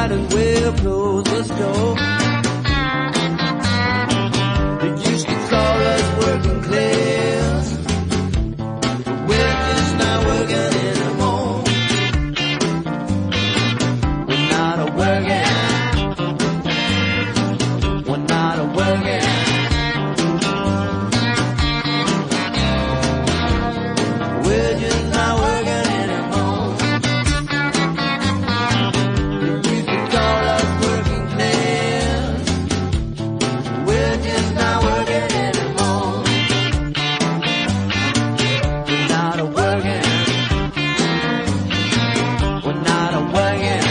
might as well close this door. They used to call us working class, but we're just not working anymore. We're not a working. We're not a working. We're just not working anymore. They used to call us working class. We're just not working anymore. We're not a working. We're not a working.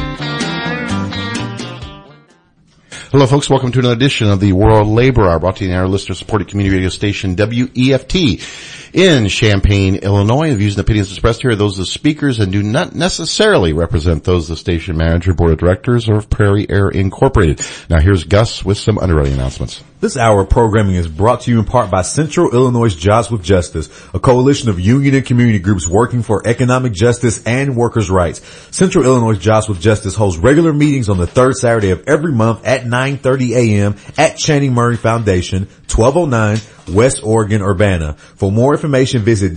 Hello, folks. Welcome to another edition of the World Labor Hour, brought to you in our listener-supported community radio station, WEFT, in Champaign, Illinois. The views and opinions expressed here are those of the speakers and do not necessarily represent those of the station manager, board of directors, or of Prairie Air Incorporated. Now, here's Gus with some underwriting announcements. This hour of programming is brought to you in part by Central Illinois Jobs with Justice, a coalition of union and community groups working for economic justice and workers' rights. Central Illinois Jobs with Justice holds regular meetings on the third Saturday of every month at 9:30 a.m. at Channing Murray Foundation, 1209 West Oregon, Urbana. For more information, visit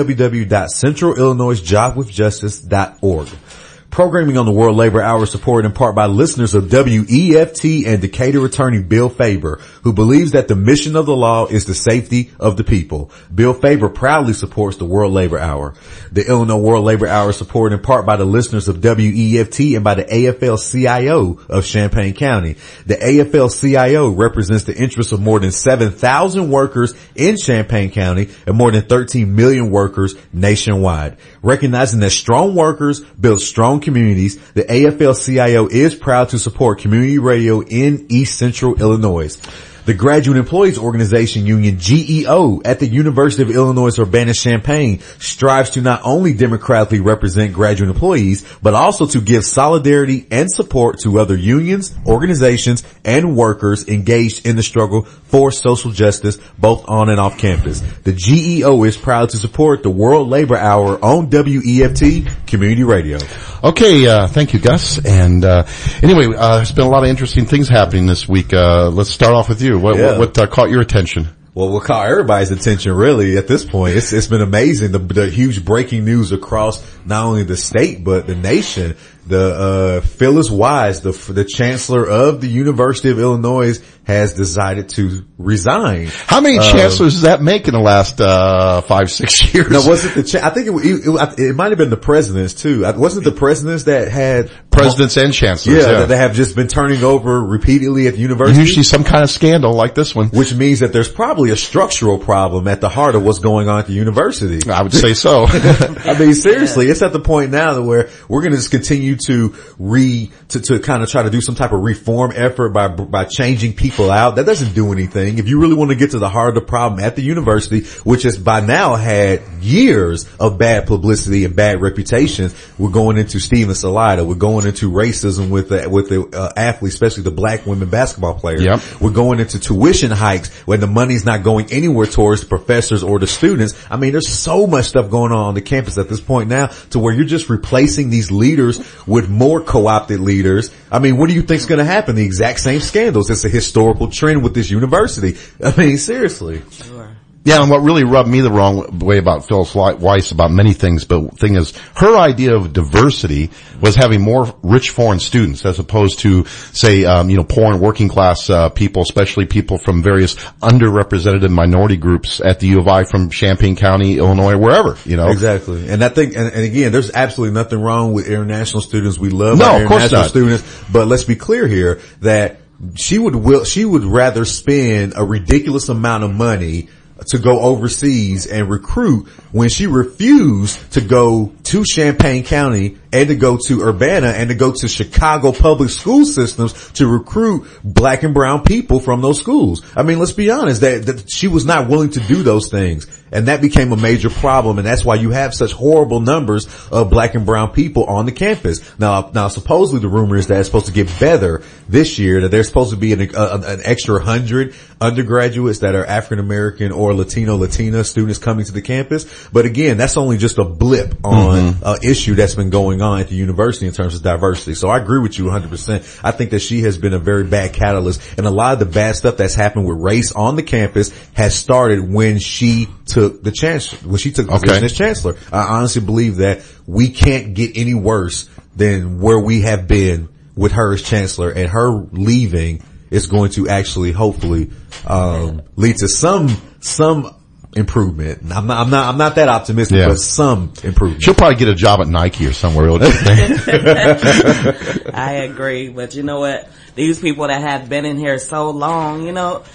www.centralillinoisjobswithjustice.org. Programming on the World Labor Hour is supported in part by listeners of WEFT and Decatur attorney Bill Faber, who believes that the mission of the law is the safety of the people. Bill Faber proudly supports the World Labor Hour. The Illinois World Labor Hour is supported in part by the listeners of WEFT and by the AFL-CIO of Champaign County. The AFL-CIO represents the interests of more than 7,000 workers in Champaign County and more than 13 million workers nationwide. Recognizing that strong workers build strong communities, the AFL-CIO is proud to support community radio in East Central Illinois. The Graduate Employees Organization Union, GEO, at the University of Illinois Urbana-Champaign strives to not only democratically represent graduate employees, but also to give solidarity and support to other unions, organizations, and workers engaged in the struggle for social justice, both on and off campus. The GEO is proud to support the World Labor Hour on WEFT Community Radio. Okay, thank you, Gus. And anyway, there's been a lot of interesting things happening this week. Let's start off with you. What caught your attention? Well, what caught everybody's attention really at this point, it's been amazing. The huge breaking news across not only the state, but the nation. Phyllis Wise, the chancellor of the University of Illinois, has decided to resign. How many chancellors does that make in the last 5-6 years? No, was it I think it might have been the presidents too. Wasn't the presidents that had presidents and chancellors? Yeah, that have just been turning over repeatedly at the university. Usually some kind of scandal like this one, which means that there's probably a structural problem at the heart of what's going on at the university. I would say so. I mean, seriously, it's at the point now that where we're going to just continue to kind of try to do some type of reform effort by changing people out. That doesn't do anything. If you really want to get to the heart of the problem at the university, which has by now had years of bad publicity and bad reputations, we're going into Steven Salida. We're going into racism with the athletes, especially the black women basketball players. Yep. We're going into tuition hikes when the money's not going anywhere towards the professors or the students. I mean, there's so much stuff going on the campus at this point now to where you're just replacing these leaders with more co-opted leaders. I mean, what do you think's going to happen? The exact same scandals. It's a historical trend with this university. I mean, seriously. Sure. Yeah, and what really rubbed me the wrong way about Phyllis Weiss about many things, but the thing is, her idea of diversity was having more rich foreign students as opposed to, say, poor and working class people, especially people from various underrepresented minority groups at the U of I from Champaign County, Illinois, wherever, Exactly. And I think, and again, there's absolutely nothing wrong with international students. We love our international students, but let's be clear here that she would rather spend a ridiculous amount of money to go overseas and recruit when she refused to go to Champaign County and to go to Urbana and to go to Chicago public school systems to recruit black and brown people from those schools. I mean, let's be honest, that she was not willing to do those things. And that became a major problem, and that's why you have such horrible numbers of black and brown people on the campus. Now supposedly the rumor is that it's supposed to get better this year, that there's supposed to be an extra 100 undergraduates that are African American or Latina students coming to the campus. But again, that's only just a blip on an issue that's been going on at the university in terms of diversity. So I agree with you 100%. I think that she has been a very bad catalyst, and a lot of the bad stuff that's happened with race on the campus has started when she took the position as chancellor. I honestly believe that we can't get any worse than where we have been with her as chancellor, and her leaving is going to actually hopefully lead to some improvement. I'm not that optimistic, but some improvement. She'll probably get a job at Nike or somewhere. I agree, but you know what? These people that have been in here so long,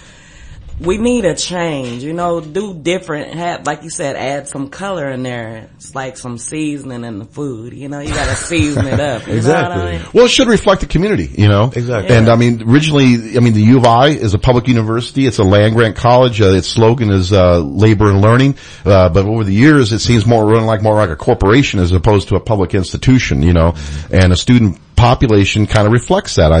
we need a change, do different, like you said, add some color in there. It's like some seasoning in the food, you gotta season it up. Exactly. Well, it should reflect the community, Exactly. And originally, the U of I is a public university. It's a land grant college. Its slogan is, labor and learning. But over the years, it seems more like a corporation as opposed to a public institution, and a student population kind of reflects that.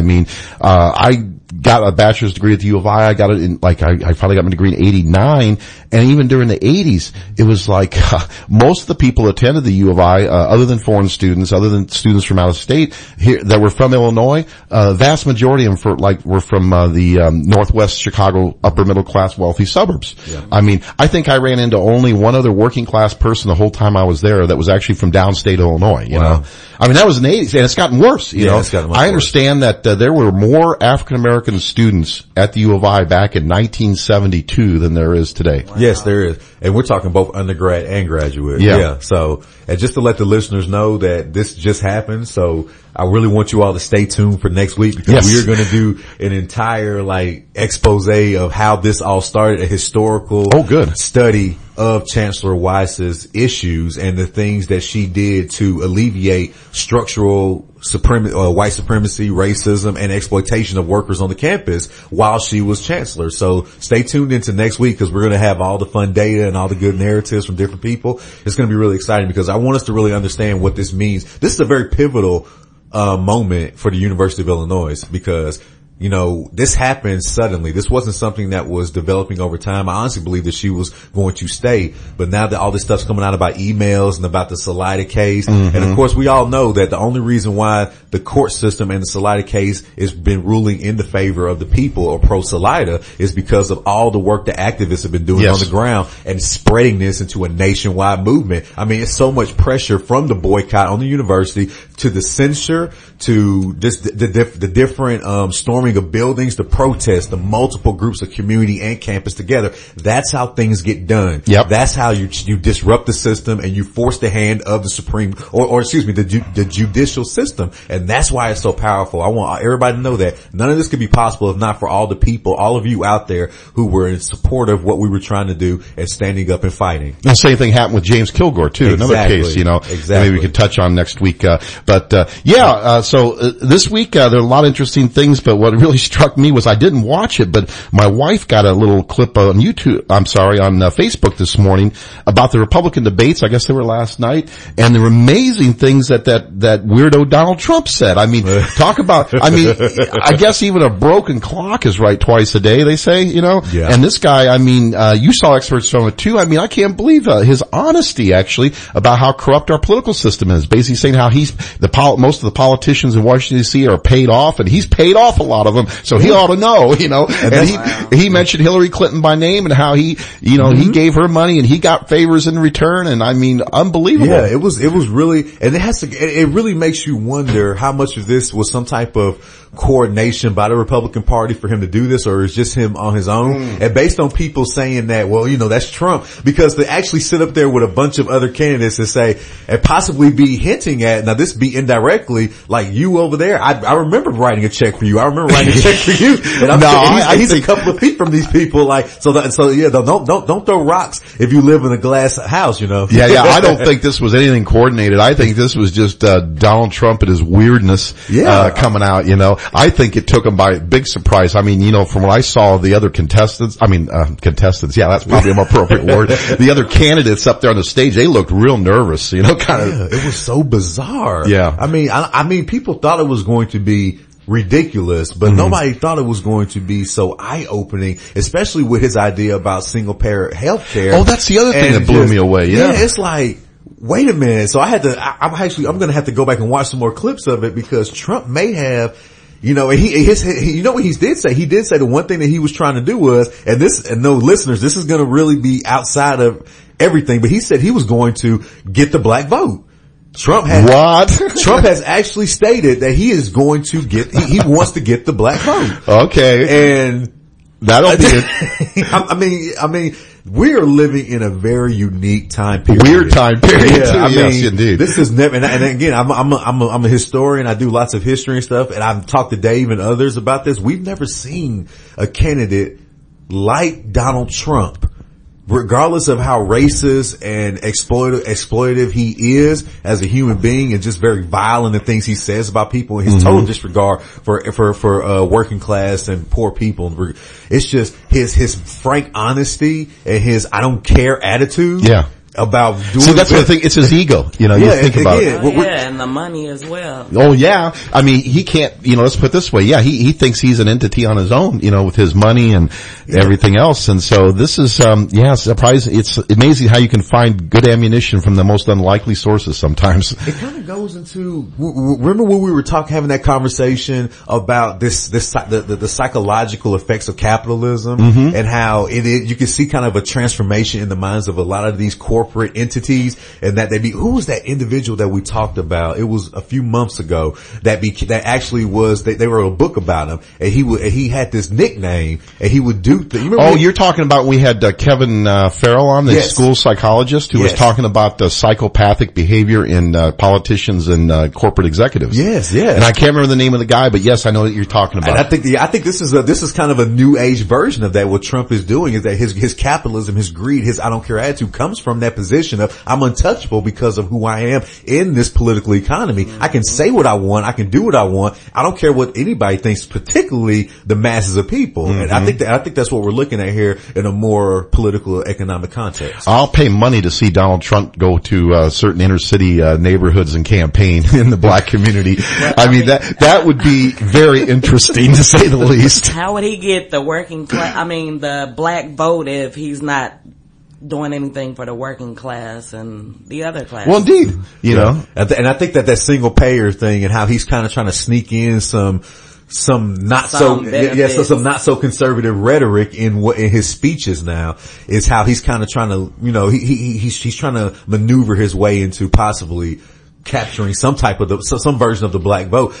I got a bachelor's degree at the U of I. I got it in, I finally got my degree in 89. And even during the 80s, it was like, most of the people that attended the U of I, other than foreign students, other than students from out of state here that were from Illinois, vast majority of them were from the Northwest Chicago upper middle class wealthy suburbs. Yeah. I think I ran into only one other working class person the whole time I was there that was actually from downstate Illinois, you know. That was in the 80s, and it's gotten worse, you know. It's gotten much I understand worse. that there were more African American students at the U of I back in 1972 than there is today. Wow. Yes, there is. And we're talking both undergrad and graduate. Yeah. So, and just to let the listeners know that this just happened. So I really want you all to stay tuned for next week, because we are going to do an entire expose of how this all started, a historical study of Chancellor Weiss's issues and the things that she did to alleviate structural white supremacy, racism, and exploitation of workers on the campus while she was chancellor. So stay tuned into next week, because we're going to have all the fun data and all the good narratives from different people. It's going to be really exciting, because I want us to really understand what this means. This is a very pivotal moment for the University of Illinois, because this happened suddenly. This wasn't something that was developing over time. I honestly believe that she was going to stay, but now that all this stuff's coming out about emails and about the Salida case, and of course we all know that the only reason why the court system and the Salida case has been ruling in the favor of the people, or pro-Salida, is because of all the work the activists have been doing on the ground and spreading this into a nationwide movement. It's so much pressure from the boycott on the university to the censure to just the different storming of buildings, the protests, the multiple groups of community and campus together. That's how things get done. Yep. That's how you disrupt the system and you force the hand of the Supreme, the judicial system. And that's why it's so powerful. I want everybody to know that none of this could be possible if not for all the people, all of you out there who were in support of what we were trying to do and standing up and fighting. The same thing happened with James Kilgore too. Exactly. Another case, Exactly. maybe we could touch on next week. So this week, there are a lot of interesting things, but what really struck me was I didn't watch it, but my wife got a little clip on Facebook this morning about the Republican debates. I guess they were last night, and there were amazing things that weirdo Donald Trump said. Talk about, I guess even a broken clock is right twice a day, they say, Yeah. And this guy, you saw experts from it too. I can't believe his honesty actually about how corrupt our political system is. Basically saying how most of the politicians in Washington D.C. are paid off, and he's paid off a lot of them, so he ought to know, And he mentioned Hillary Clinton by name and how he gave her money and he got favors in return, and unbelievable. Yeah, it was really, and it really makes you wonder how much of this was some type of coordination by the Republican Party for him to do this, or is just him on his own. And based on people saying that, that's Trump, because to actually sit up there with a bunch of other candidates and say, and possibly be hinting at, now this be indirectly, like you over there, I remember writing a check for you. I remember writing a check for you. And he's a couple of feet from these people, don't throw rocks if you live in a glass house, Yeah, I don't think this was anything coordinated. I think this was just, Donald Trump and his weirdness, coming out, I think it took him by big surprise. From what I saw of the other contestants, yeah, that's probably a more appropriate word. The other candidates up there on the stage, they looked real nervous, it was so bizarre. Yeah. People thought it was going to be ridiculous, but nobody thought it was going to be so eye-opening, especially with his idea about single-payer health care. Oh, that's the other thing that blew me away. Yeah. It's like, wait a minute. So I'm going to have to go back and watch some more clips of it because Trump may have, you know, you know what he did say? He did say the one thing that he was trying to do was, and no listeners, this is going to really be outside of everything, but he said he was going to get the black vote. Trump has actually stated that he is going to he wants to get the black vote. Okay. And that'll be it. I mean, we are living in a very unique time period. Weird time period. Yeah, too. Yes, indeed. This is never, and again, I'm a historian. I do lots of history and stuff, and I've talked to Dave and others about this. We've never seen a candidate like Donald Trump, regardless of how racist and exploitative he is as a human being and just very vile in the things he says about people and his total disregard for working class and poor people. It's just his frank honesty and his I don't care attitude. Yeah. About doing See, that's the thing. It's his ego. You know, you think about it. And the money as well. Oh yeah. I mean, he can't, you know, let's put it this way. Yeah, he thinks he's an entity on his own, you know, with his money and everything else. And so this is, surprising. It's amazing how you can find good ammunition from the most unlikely sources sometimes. It kind of goes into, remember when we were having that conversation about the psychological effects of capitalism and how you can see kind of a transformation in the minds of a lot of these corporate entities, and that who was that individual that we talked about? It was a few months ago that actually was, they wrote a book about him, and he had this nickname, and he would do you're talking about, we had Kevin Farrell on, the school psychologist, who was talking about the psychopathic behavior in politicians and corporate executives. Yes. And I can't remember the name of the guy, but yes, I know what you're talking about. And I think this is kind of a new age version of that. What Trump is doing is that his capitalism, his greed, his I don't care attitude comes from that position of I'm untouchable because of who I am in this political economy. I can say what I want. I can do what I want. I don't care what anybody thinks, particularly the masses of people. And I think that's what we're looking at here in a more political economic context. I'll pay money to see Donald Trump go to certain inner city neighborhoods and campaign in the black community. I mean, that would be very interesting to say the least. How would he get the the black vote if he's not doing anything for the working class and the other class? Well, indeed, you know. And I think that single payer thing and how he's kind of trying to sneak in some not so conservative rhetoric in his speeches now is how he's kind of trying to, you know, he's trying to maneuver his way into possibly capturing some type of some version of the black vote,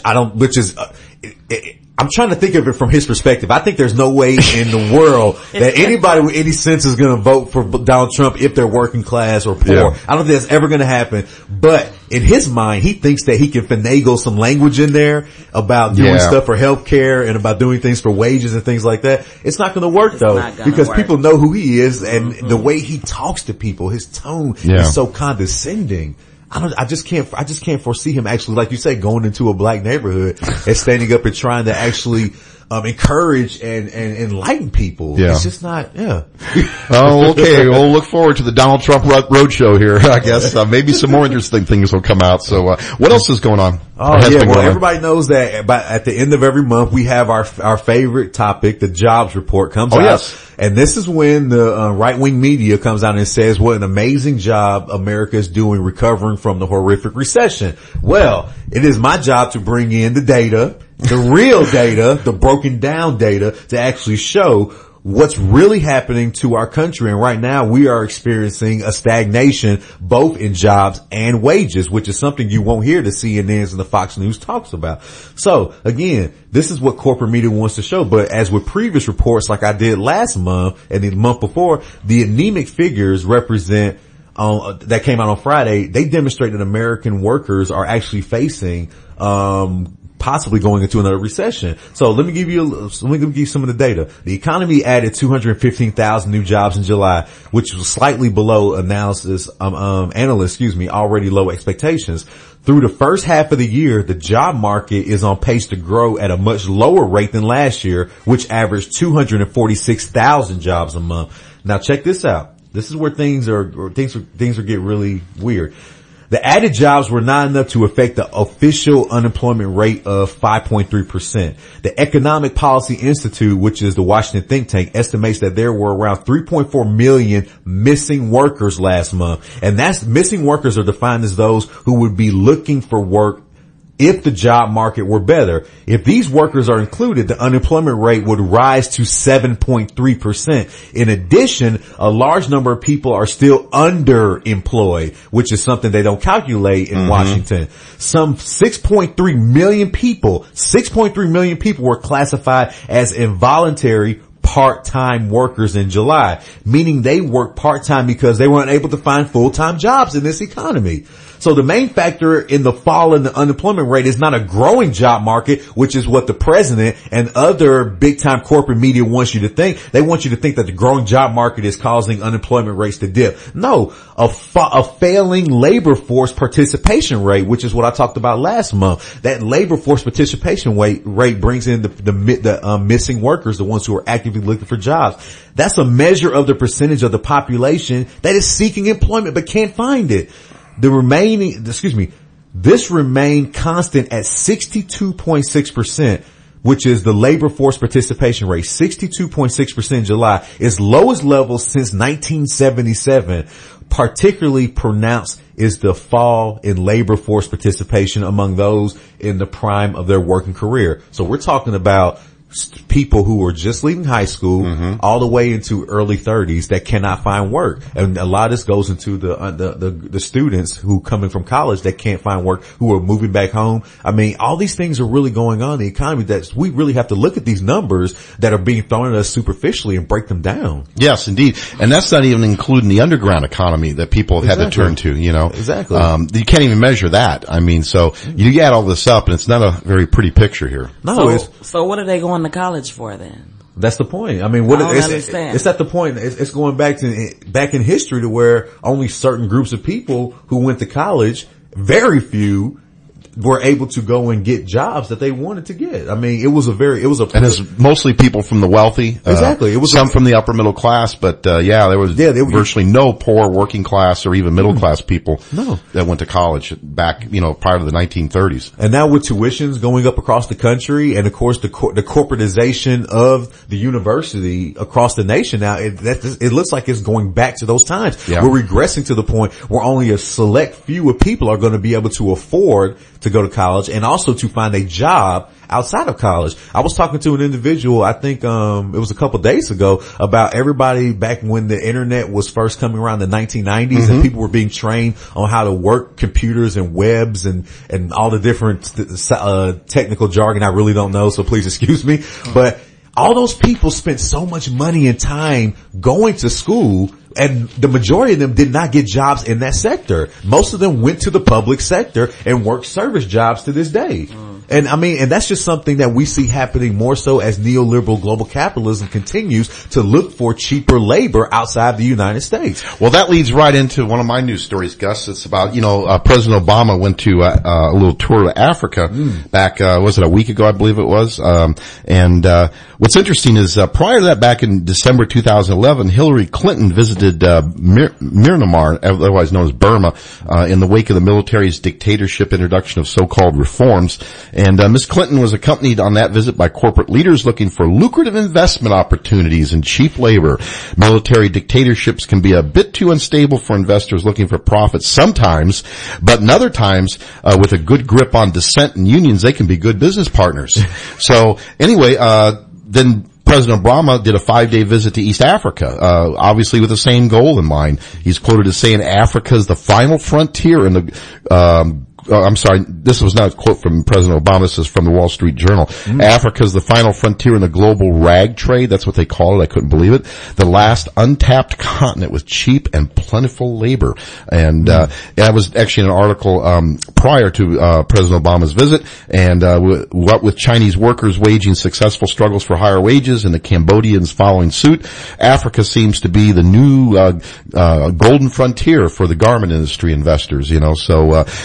I'm trying to think of it from his perspective. I think there's no way in the world that anybody with any sense is going to vote for Donald Trump if they're working class or poor. Yeah. I don't think that's ever going to happen. But in his mind, he thinks that he can finagle some language in there about doing stuff for healthcare and about doing things for wages and things like that. It's not going to work because people know who he is and the way he talks to people, his tone is so condescending. I just can't foresee him actually, like you say, going into a black neighborhood and standing up and trying to actually encourage and enlighten people. Yeah. It's just not, Oh, okay. We'll look forward to the Donald Trump roadshow here, I guess. Maybe some more interesting things will come out. So, what else is going on? Everybody knows that at the end of every month we have our favorite topic, the jobs report comes out. Yes. And this is when the right-wing media comes out and says what an amazing job America is doing recovering from the horrific recession. Well, it is my job to bring in the data, the real data, the broken down data to actually show what's really happening to our country. And right now we are experiencing a stagnation both in jobs and wages, which is something you won't hear the CNNs and the Fox News talks about. So again, this is what corporate media wants to show. But as with previous reports, like I did last month and the month before, the anemic figures represent that came out on Friday. They demonstrate that American workers are actually facing possibly going into another recession. So let me give you some of the data. The economy added 215,000 new jobs in July, which was slightly below analysts already low expectations. Through the first half of the year, the job market is on pace to grow at a much lower rate than last year, which averaged 246,000 jobs a month. Now check this out. This is where things are getting really weird. The added jobs were not enough to affect the official unemployment rate of 5.3%. The Economic Policy Institute, which is the Washington think tank, estimates that there were around 3.4 million missing workers last month. And that's missing workers are defined as those who would be looking for work if the job market were better. If these workers are included, the unemployment rate would rise to 7.3%. In addition, a large number of people are still underemployed, which is something they don't calculate in Washington. Some 6.3 million people were classified as involuntary part-time workers in July, meaning they work part-time because they weren't able to find full-time jobs in this economy. So the main factor in the fall in the unemployment rate is not a growing job market, which is what the president and other big-time corporate media wants you to think. They want you to think that the growing job market is causing unemployment rates to dip. No, a failing labor force participation rate, which is what I talked about last month. That labor force participation rate brings in the missing workers, the ones who are actively looking for jobs. That's a measure of the percentage of the population that is seeking employment but can't find it. This remained constant at 62.6%, which is the labor force participation rate. 62.6% in July, its lowest level since 1977. Particularly pronounced is the fall in labor force participation among those in the prime of their working career. So we're talking about people who are just leaving high school all the way into early 30s that cannot find work. And a lot of this goes into the students who coming from college that can't find work, who are moving back home. I mean, all these things are really going on in the economy that we really have to look at these numbers that are being thrown at us superficially and break them down. Yes, indeed. And that's not even including the underground economy that people have had to turn to, you know. Exactly. You can't even measure that. I mean, so you add all this up and it's not a very pretty picture here. No, so what are they going to college for then? That's the point. I mean, it's at the point, it's going back in history to where only certain groups of people who went to college, very few, were able to go and get jobs that they wanted to get. I mean, and it's mostly people from the wealthy. Exactly. It was some from the upper middle class, but, there was virtually no poor working class or even middle class people that went to college back, prior to the 1930s. And now with tuitions going up across the country and of course the corporatization of the university across the nation now, it looks like it's going back to those times. Yeah. We're regressing to the point where only a select few of people are going to be able to afford to go to college and also to find a job outside of college. I was talking to an individual, I think, it was a couple of days ago, about everybody back when the internet was first coming around in the 1990s and people were being trained on how to work computers and webs and all the different, technical jargon I really don't know, so please excuse me. But all those people spent so much money and time going to school, and the majority of them did not get jobs in that sector. Most of them went to the public sector and worked service jobs to this day. And I mean, and that's just something that we see happening more so as neoliberal global capitalism continues to look for cheaper labor outside the United States. Well, that leads right into one of my news stories, Gus. It's about, President Obama went to a little tour to Africa back, was it a week ago, I believe it was? What's interesting is, prior to that, back in December 2011, Hillary Clinton visited, Myanmar, otherwise known as Burma, in the wake of the military's dictatorship introduction of so-called reforms. And Ms. Clinton was accompanied on that visit by corporate leaders looking for lucrative investment opportunities and cheap labor. Military dictatorships can be a bit too unstable for investors looking for profits sometimes, but in other times, with a good grip on dissent and unions, they can be good business partners. So anyway, then President Obama did a 5-day visit to East Africa, obviously with the same goal in mind. He's quoted as saying Africa is the final frontier in the, I'm sorry, this was not a quote from President Obama, this is from the Wall Street Journal. Africa is the final frontier in the global rag trade, that's what they call it, I couldn't believe it. The last untapped continent with cheap and plentiful labor. And I was actually in an article prior to President Obama's visit, and what with Chinese workers waging successful struggles for higher wages and the Cambodians following suit, Africa seems to be the new golden frontier for the garment industry investors, So what's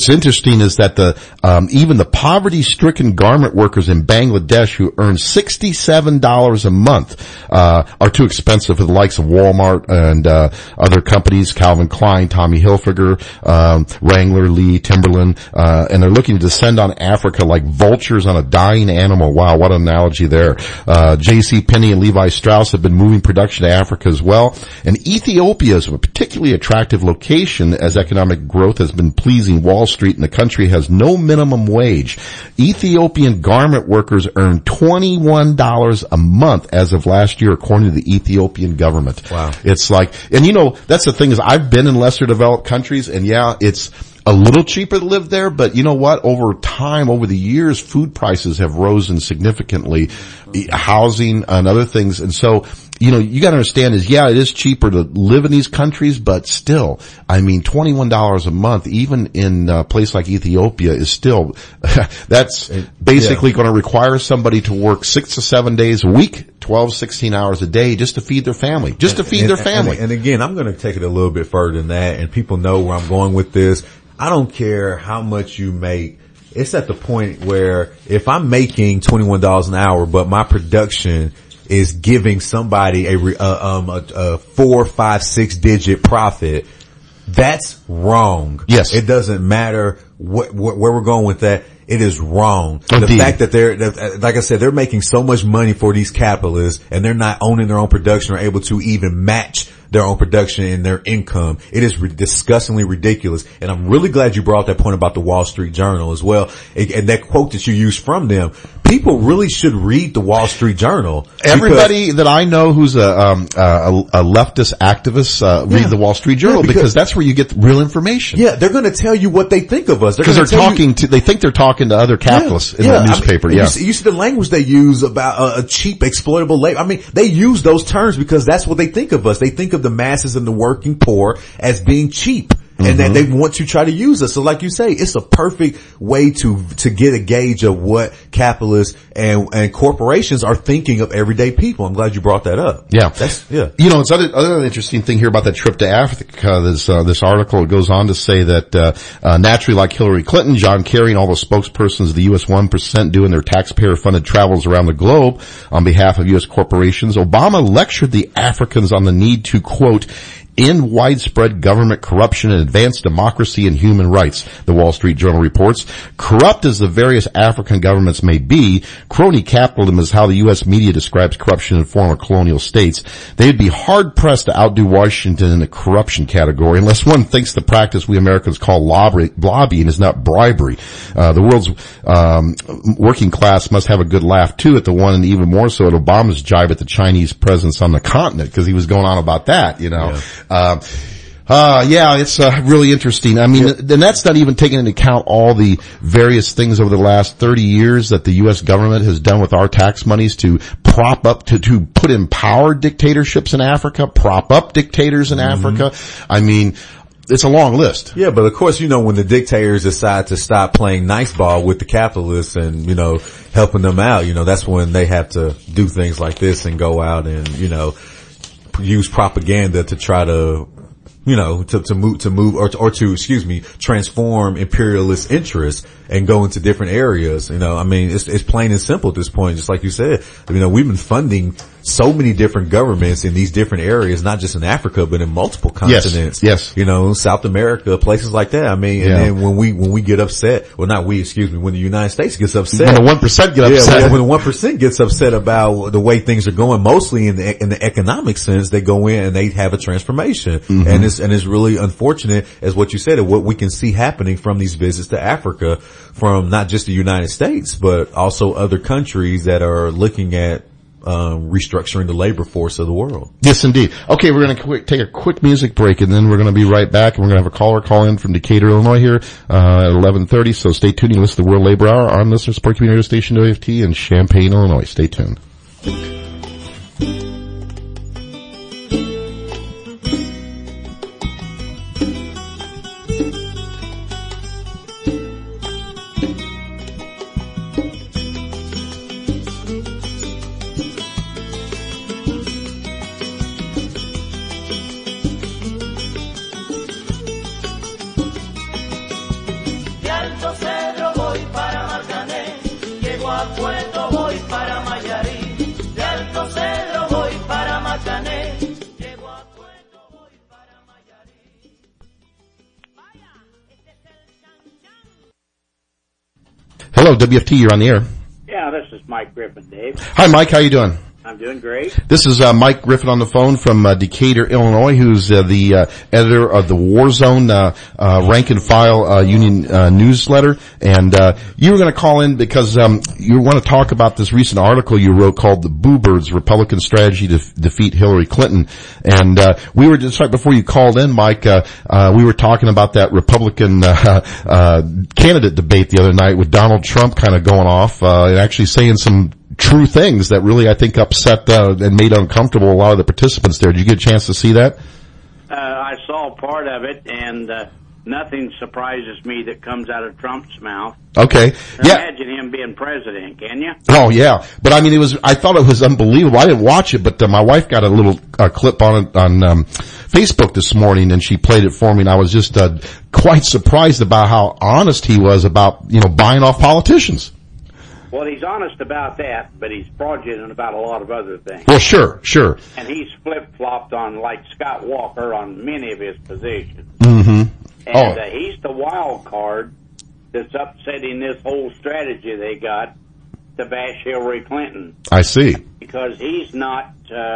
what's interesting is that even the poverty-stricken garment workers in Bangladesh who earn $67 a month, are too expensive for the likes of Walmart and, other companies, Calvin Klein, Tommy Hilfiger, Wrangler, Lee, Timberland, and they're looking to descend on Africa like vultures on a dying animal. Wow, what an analogy there. J.C. Penney and Levi Strauss have been moving production to Africa as well. And Ethiopia is a particularly attractive location as economic growth has been pleasing Wall Street, and the country has no minimum wage. Ethiopian garment workers earn $21 a month as of last year, according to the Ethiopian government. Wow. It's like, and you know, that's the thing is I've been in lesser developed countries, and yeah, it's a little cheaper to live there, but you know what? Over time, over the years, food prices have risen significantly, housing and other things. And so, you know, you gotta understand is, yeah, it is cheaper to live in these countries, but still, I mean, $21 a month, even in a place like Ethiopia is still, that's basically going to require somebody to work 6 to 7 days a week, 12, 16 hours a day just to feed their family, And again, I'm going to take it a little bit further than that, and people know where I'm going with this. I don't care how much you make. It's at the point where if I'm making $21 an hour, but my production is giving somebody a 4, 5, 6 digit profit, that's wrong. Yes. It doesn't matter where we're going with that. It is wrong. Indeed. The fact that like I said, they're making so much money for these capitalists and they're not owning their own production or able to even match their own production and their income. It is disgustingly ridiculous. And I'm really glad you brought that point about the Wall Street Journal as well. And that quote that you used from them. People really should read the Wall Street Journal. Everybody that I know who's a leftist activist, read the Wall Street Journal because that's where you get real information. Yeah, they're going to tell you what they think of us. Because they think they're talking to other capitalists in the newspaper. You see the language they use about a cheap, exploitable labor. I mean, they use those terms because that's what they think of us. They think of the masses and the working poor as being cheap. And that they want to try to use us. So like you say, it's a perfect way to get a gauge of what capitalists and corporations are thinking of everyday people. I'm glad you brought that up. Yeah. You know, it's other interesting thing here about that trip to Africa. This article goes on to say that, naturally like Hillary Clinton, John Kerry and all the spokespersons of the U.S. 1% doing their taxpayer funded travels around the globe on behalf of U.S. corporations, Obama lectured the Africans on the need to, quote, end widespread government corruption and advance democracy and human rights, the Wall Street Journal reports. Corrupt as the various African governments may be, crony capitalism is how the U.S. media describes corruption in former colonial states. They'd be hard-pressed to outdo Washington in the corruption category unless one thinks the practice we Americans call lobbying is not bribery. The world's working class must have a good laugh, too, at the one and even more so at Obama's jibe at the Chinese presence on the continent because he was going on about that, you know. Yeah. It's really interesting. I mean, and that's not even taking into account all the various things over the last 30 years that the U.S. government has done with our tax monies to prop up, to put in power dictatorships in Africa, prop up dictators in Africa. I mean, it's a long list. Yeah, but of course, you know, when the dictators decide to stop playing nice ball with the capitalists and, you know, helping them out, you know, that's when they have to do things like this and go out and, you know, use propaganda to try to, you know, to move or to transform imperialist interests and go into different areas. You know, I mean, it's plain and simple at this point. Just like you said, you know, we've been funding so many different governments in these different areas, not just in Africa, but in multiple continents. Yes. You know, South America, places like that. I mean, and then when we get upset, well, not we, when the United States gets upset. When the 1% get upset. When the 1% gets upset about the way things are going, mostly in the economic sense, they go in and they have a transformation. And it's really unfortunate, as what you said, of what we can see happening from these visits to Africa from not just the United States, but also other countries that are looking at restructuring the labor force of the world. Yes, indeed. Okay, we're going to take a quick music break, and then we're going to be right back, and we're going to have a caller call in from Decatur, Illinois here at 11:30. So stay tuned. You listen to the World Labor Hour on Listener Support Community Radio Station WFT in Champaign, Illinois. Stay tuned. Atuendo voy para Mayarí, de Alto Cedro voy para Macané, llego a Atuendo voy para Mayarí. Hello, WFT, you're on the air. Yeah, this is Mike Griffin, Dave. Hi, Mike. How you doing? I'm doing great. This is Mike Griffin on the phone from Decatur, Illinois, who's the editor of the War Zone rank and file union newsletter. And you were going to call in because you want to talk about this recent article you wrote called "The Boo Birds: Republican Strategy to Defeat Hillary Clinton." And we were just right before you called in, Mike. We were talking about that Republican candidate debate the other night with Donald Trump kind of going off and actually saying some true things that really, I think, upset and made uncomfortable a lot of the participants there. Did you get a chance to see that? I saw part of it, and nothing surprises me that comes out of Trump's mouth. Okay. Yeah. Imagine him being president, can you? Oh, yeah. But I mean, I thought it was unbelievable. I didn't watch it, but my wife got a little clip on it on Facebook this morning, and she played it for me, and I was just quite surprised about how honest he was about, buying off politicians. Well, he's honest about that, but he's fraudulent about a lot of other things. Well, sure. And he's flip-flopped on, like Scott Walker, on many of his positions. Mm-hmm. And he's the wild card that's upsetting this whole strategy they got to bash Hillary Clinton. I see. Because he's not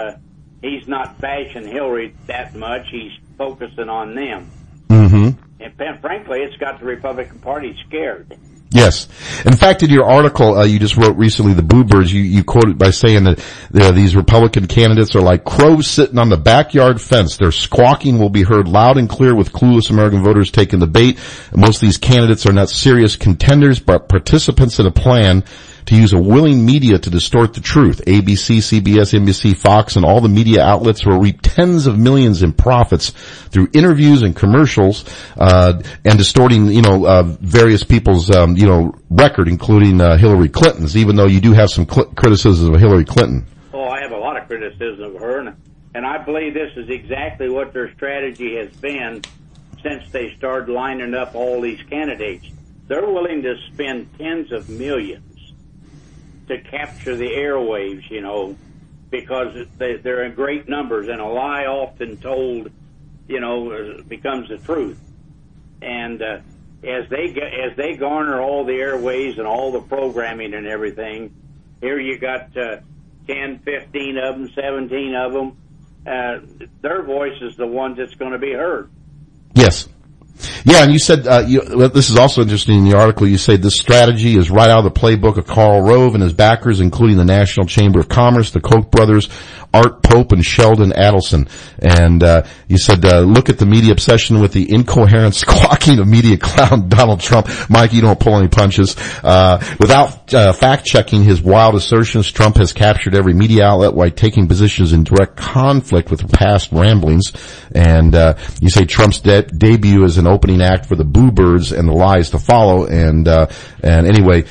bashing Hillary that much. He's focusing on them. Mm-hmm. And frankly, it's got the Republican Party scared. Yes. In fact, in your article you just wrote recently, The Boo Birds, you quoted by saying that these Republican candidates are like crows sitting on the backyard fence. Their squawking will be heard loud and clear with clueless American voters taking the bait. Most of these candidates are not serious contenders, but participants in a plan to use a willing media to distort the truth. ABC, CBS, NBC, Fox, and all the media outlets will reap tens of millions in profits through interviews and commercials, and distorting, various people's, record, including, Hillary Clinton's, even though you do have some criticism of Hillary Clinton. Oh, I have a lot of criticism of her, and I believe this is exactly what their strategy has been since they started lining up all these candidates. They're willing to spend tens of millions to capture the airwaves, because they're in great numbers, and a lie often told, becomes the truth. And as they garner all the airwaves and all the programming and everything, here you got 10, 15 of them, 17 of them. Their voice is the one that's going to be heard. Yes. Yeah, and you said, this is also interesting in the article, you say this strategy is right out of the playbook of Karl Rove and his backers, including the National Chamber of Commerce, the Koch brothers, Art Pope, and Sheldon Adelson. And you said, look at the media obsession with the incoherent squawking of media clown Donald Trump. Mike, you don't pull any punches. Without fact-checking his wild assertions, Trump has captured every media outlet while taking positions in direct conflict with past ramblings. And you say Trump's debut is an opening act for the Boo Birds and the lies to follow. And anyway,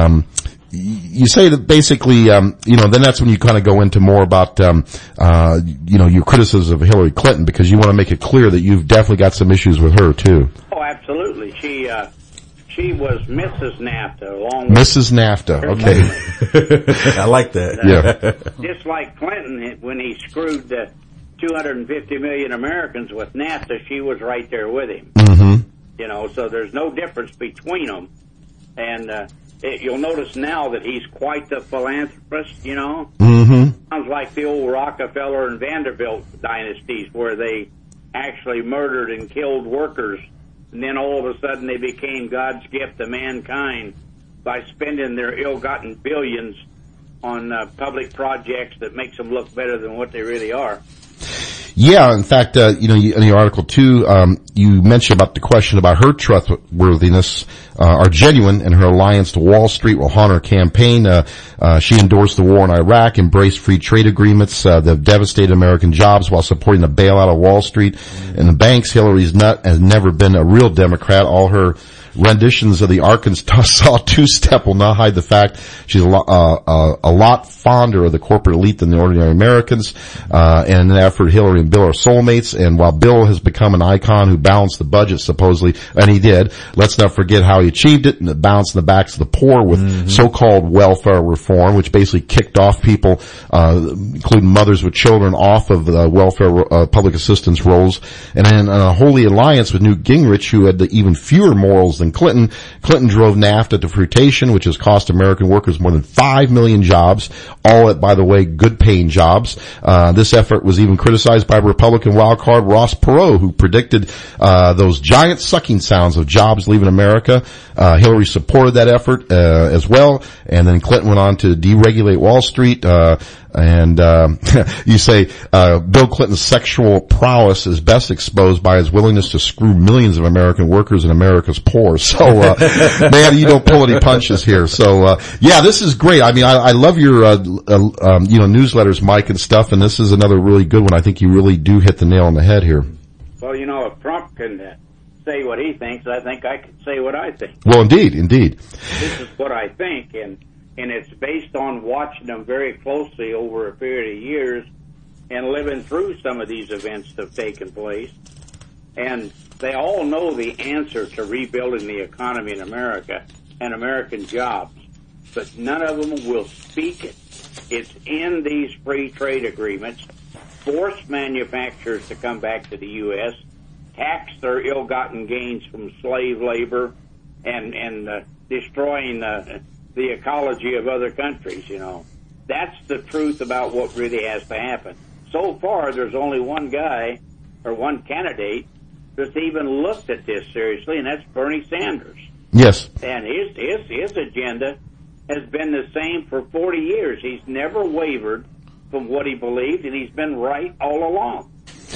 you say that basically, then that's when you kind of go into more about, your criticism of Hillary Clinton, because you want to make it clear that you've definitely got some issues with her too. Oh, absolutely. She was Mrs. NAFTA along with Mrs. NAFTA. Okay. I like that. Yeah. Just like Clinton, when he screwed 250 million Americans with NAFTA, she was right there with him. Mm-hmm. So there's no difference between them. And you'll notice now that he's quite the philanthropist, Mm-hmm. Sounds like the old Rockefeller and Vanderbilt dynasties where they actually murdered and killed workers, and then all of a sudden they became God's gift to mankind by spending their ill-gotten billions on public projects that makes them look better than what they really are. Yeah, in fact, in your article too, you mentioned about the question about her trustworthiness, are genuine, and her alliance to Wall Street will haunt her campaign. She endorsed the war in Iraq, embraced free trade agreements, that devastated American jobs while supporting the bailout of Wall Street and the banks. Hillary's has never been a real Democrat. All her renditions of the Arkansas two-step will not hide the fact she's a lot fonder of the corporate elite than the ordinary Americans. And in an effort, Hillary and Bill are soulmates. And while Bill has become an icon who balanced the budget supposedly, and he did, let's not forget how he achieved it, and the balance in the backs of the poor with so-called welfare reform, which basically kicked off people, including mothers with children, off of the welfare public assistance rolls. And in a holy alliance with Newt Gingrich, who had even fewer morals than Clinton, Clinton drove NAFTA to fruition, which has cost American workers more than 5 million jobs, all at, by the way, good-paying jobs. This effort was even criticized by Republican wildcard Ross Perot, who predicted those giant sucking sounds of jobs leaving America. Hillary supported that effort as well, and then Clinton went on to deregulate Wall Street. And you say Bill Clinton's sexual prowess is best exposed by his willingness to screw millions of American workers and America's poor. So, man, you don't pull any punches here. So, yeah, this is great. I mean, I love your, newsletters, Mike, and stuff. And this is another really good one. I think you really do hit the nail on the head here. Well, if Trump can say what he thinks, I think I can say what I think. Well, indeed. This is what I think, and it's based on watching them very closely over a period of years and living through some of these events that have taken place. And they all know the answer to rebuilding the economy in America and American jobs, but none of them will speak it. It's in these free trade agreements. Force manufacturers to come back to the U.S., tax their ill-gotten gains from slave labor, and destroying the ecology of other countries, That's the truth about what really has to happen. So far, there's only one guy or one candidate that's even looked at this seriously, and that's Bernie Sanders. Yes. And his agenda has been the same for 40 years. He's never wavered from what he believed, and he's been right all along.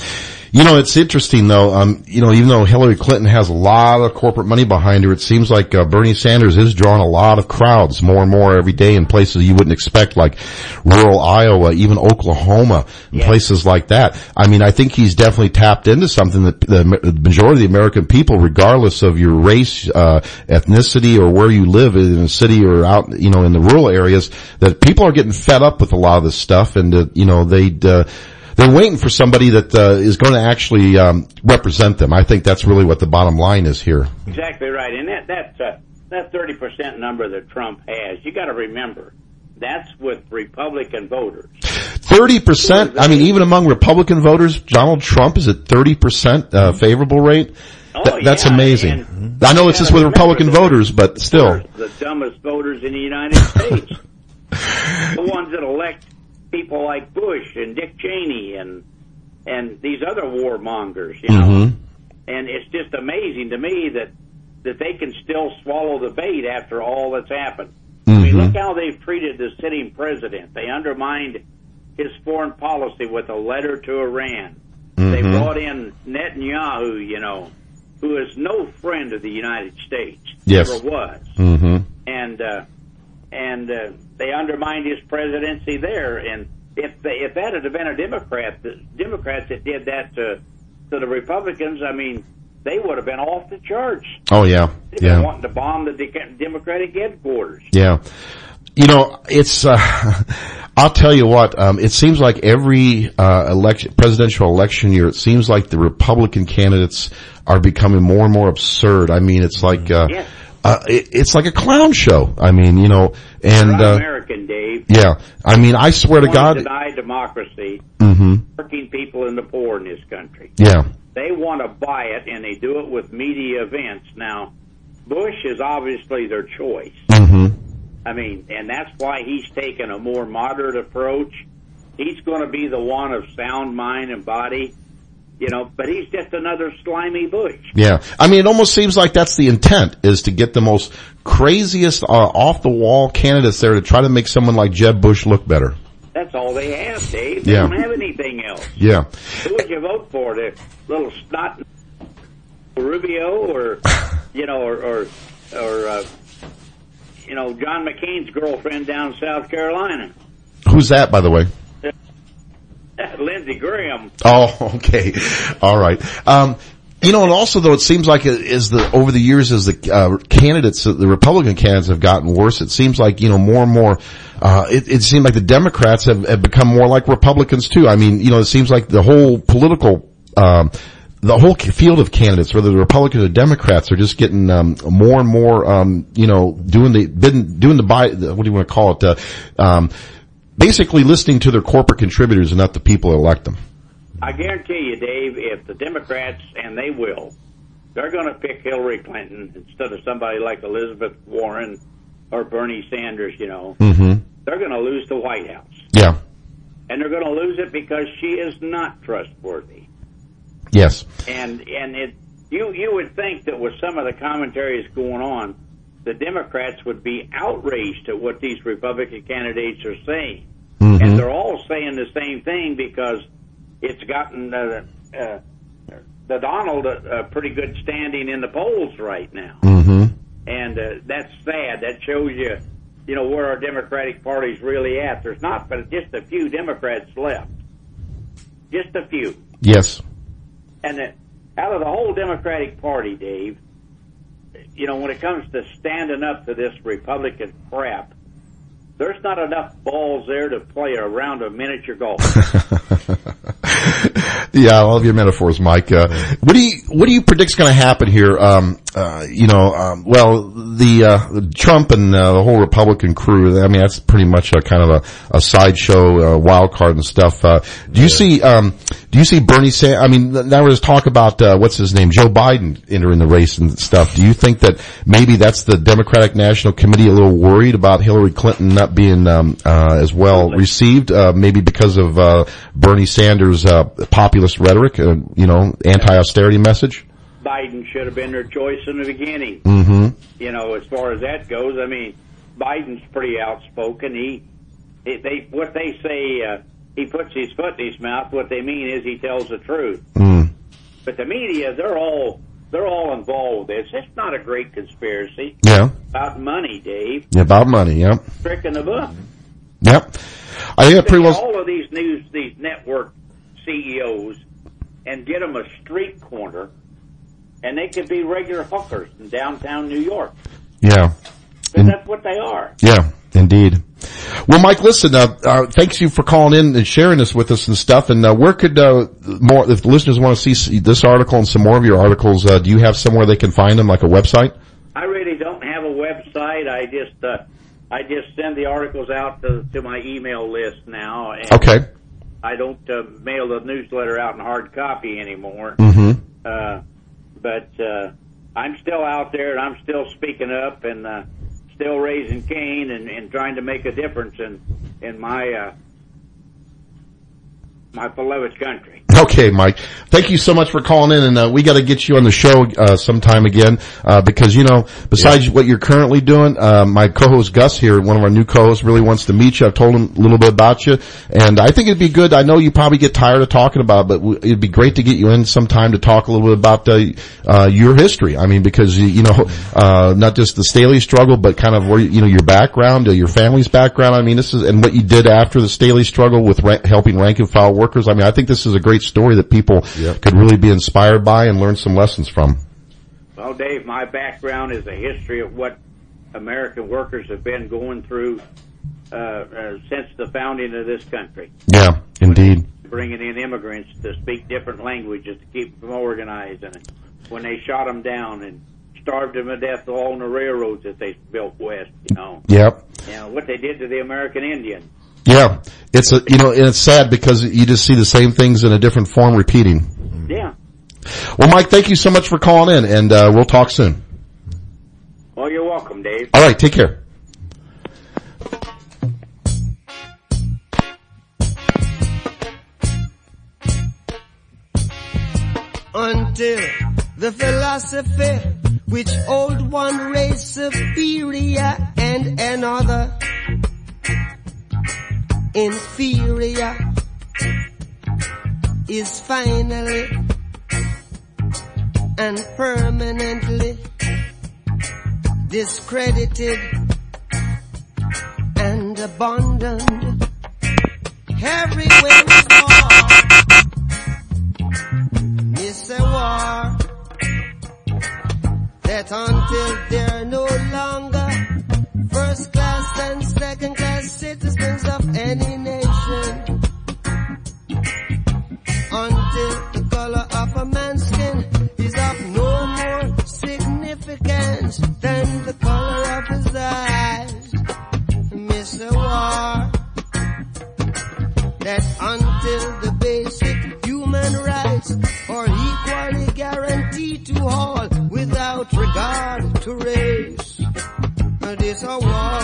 It's interesting though, even though Hillary Clinton has a lot of corporate money behind her, it seems like Bernie Sanders is drawing a lot of crowds more and more every day in places you wouldn't expect, like rural Iowa, even Oklahoma, and places like that. I mean, I think he's definitely tapped into something that the majority of the American people, regardless of your race, ethnicity, or where you live in a city or out, in the rural areas, that people are getting fed up with a lot of this stuff, and they're waiting for somebody that is going to actually represent them. I think that's really what the bottom line is here. Exactly right, and that 30% number that Trump has, you got to remember, that's with Republican voters. 30%. I mean, even among Republican voters, Donald Trump is at 30% favorable rate. That's amazing. And I know it's just with Republican voters, but still, the dumbest voters in the United States, the ones that elect people like Bush and Dick Cheney and these other warmongers, And it's just amazing to me that they can still swallow the bait after all that's happened. I mean, look how they've treated the sitting president. They undermined his foreign policy with a letter to Iran. They brought in Netanyahu, who is no friend of the United States. Yes. Never was. And they undermined his presidency there. And if that had been a Democrat, the Democrats that did that to the Republicans, I mean, they would have been off the charts. Oh yeah, They've been wanting to bomb the Democratic headquarters. Yeah. It's, I'll tell you what, it seems like every, presidential election year, it seems like the Republican candidates are becoming more and more absurd. I mean, it's like, it's like a clown show. I mean, and, American, Dave. Yeah. I mean, I swear to God. Deny democracy, working people and the poor in this country. Yeah. They want to buy it, and they do it with media events. Now, Bush is obviously their choice. I mean, and that's why he's taken a more moderate approach. He's going to be the one of sound mind and body, but he's just another slimy Bush. Yeah. I mean, it almost seems like that's the intent, is to get the most craziest, off-the-wall candidates there to try to make someone like Jeb Bush look better. That's all they have, Dave. They don't have anything else. Yeah. Who would you vote for? The little snot Rubio or John McCain's girlfriend down in South Carolina? Who's that, by the way? Lindsey Graham. Oh, okay. All right. You know, and also though, it seems like over the years as the candidates, the Republican candidates have gotten worse, it seems like, you know, more and more, it seems like the Democrats have become more like Republicans too. I mean, you know, it seems like the whole political, the whole field of candidates, whether the Republicans or Democrats, are just getting, more and more, you know, doing the, what do you want to call it, basically listening to their corporate contributors and not the people that elect them. I guarantee you, Dave, if the Democrats, and they will, they're going to pick Hillary Clinton instead of somebody like Elizabeth Warren or Bernie Sanders, you know, they're going to lose the White House. Yeah. And they're going to lose it because she is not trustworthy. Yes. And you would think that with some of the commentaries going on, the Democrats would be outraged at what these Republican candidates are saying. And they're all saying the same thing because it's gotten the Donald a pretty good standing in the polls right now. And that's sad. That shows you, you know, where our Democratic Party's really at. There's not but just a few Democrats left. Just a few. Yes. And out of the whole Democratic Party, Dave, you know, when it comes to standing up to this Republican crap, there's not enough balls there to play a round of miniature golf. Yeah, I love your metaphors, Mike. What do you predict's going to happen here? You know, well, the Trump and the whole Republican crew. I mean, that's pretty much a kind of a sideshow, wild card and stuff. Do you see Bernie Sanders? I mean, now there's talk about what's his name, Joe Biden entering the race and stuff. Do you think that maybe that's the Democratic National Committee a little worried about Hillary Clinton not being as well received, maybe because of Bernie Sanders' populist rhetoric, you know, anti-austerity message? Biden should have been their choice in the beginning. You know, as far as that goes, I mean, Biden's pretty outspoken. What they say, he puts his foot in his mouth. What they mean is he tells the truth. But the media, they're all involved with this. It's not a great conspiracy. Yeah. About money, Dave. Yeah, about money. Yep. Trick in the book. Yep. I think pretty well. All of these network CEOs, and get them a street corner, and they could be regular hookers in downtown New York. Yeah. But that's what they are. Yeah, indeed. Well, Mike, listen, thanks you for calling in and sharing this with us and stuff. And where could more, if the listeners want to see this article and some more of your articles, do you have somewhere they can find them, like a website? I really don't have a website. I just send the articles out to my email list now. And okay. I don't mail the newsletter out in hard copy anymore. But I'm still out there, and I'm still speaking up, and still raising Cain and trying to make a difference in my my beloved country. Okay, Mike. Thank you so much for calling in, and we got to get you on the show sometime again because, you know, besides what you're currently doing, my co-host Gus here, one of our new co-hosts, really wants to meet you. I've told him a little bit about you, and I think it'd be good. I know you probably get tired of talking about it, but it'd be great to get you in sometime to talk a little bit about your history. I mean, because, you know, not just the Staley struggle, but kind of where, you know, your background, your family's background. I mean, this is, and what you did after the Staley struggle with helping rank and file workers. I mean, I think this is a great story that people could really be inspired by and learn some lessons from. Well, Dave, my background is a history of what American workers have been going through since the founding of this country. Yeah, indeed. Bringing in immigrants to speak different languages to keep them organized, and when they shot them down and starved them to death along the railroads that they built west, you know. Yep. You know, what they did to the American Indian. Yeah, it's you know, and it's sad because you just see the same things in a different form repeating. Yeah. Well, Mike, thank you so much for calling in, and we'll talk soon. Well, you're welcome, Dave. All right, take care. Until the philosophy which old one race superior and another inferior is finally and permanently discredited and abandoned. Everywhere is war. It's a war. that until the basic human rights are equally guaranteed to all without regard to race, this a war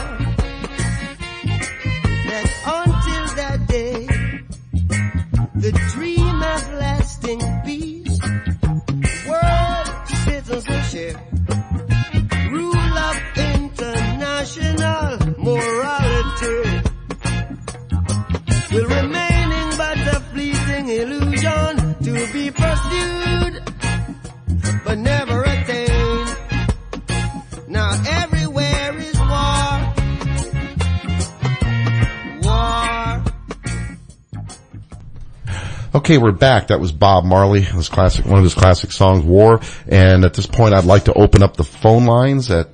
that until that day, the dream of lasting peace, world citizenship, rule of international morality will remaining but a fleeting illusion to be pursued but never attained. Now everywhere is war, war. Okay, we're back. That was Bob Marley, his classic, one of his classic songs, War. And at this point, I'd like to open up the phone lines at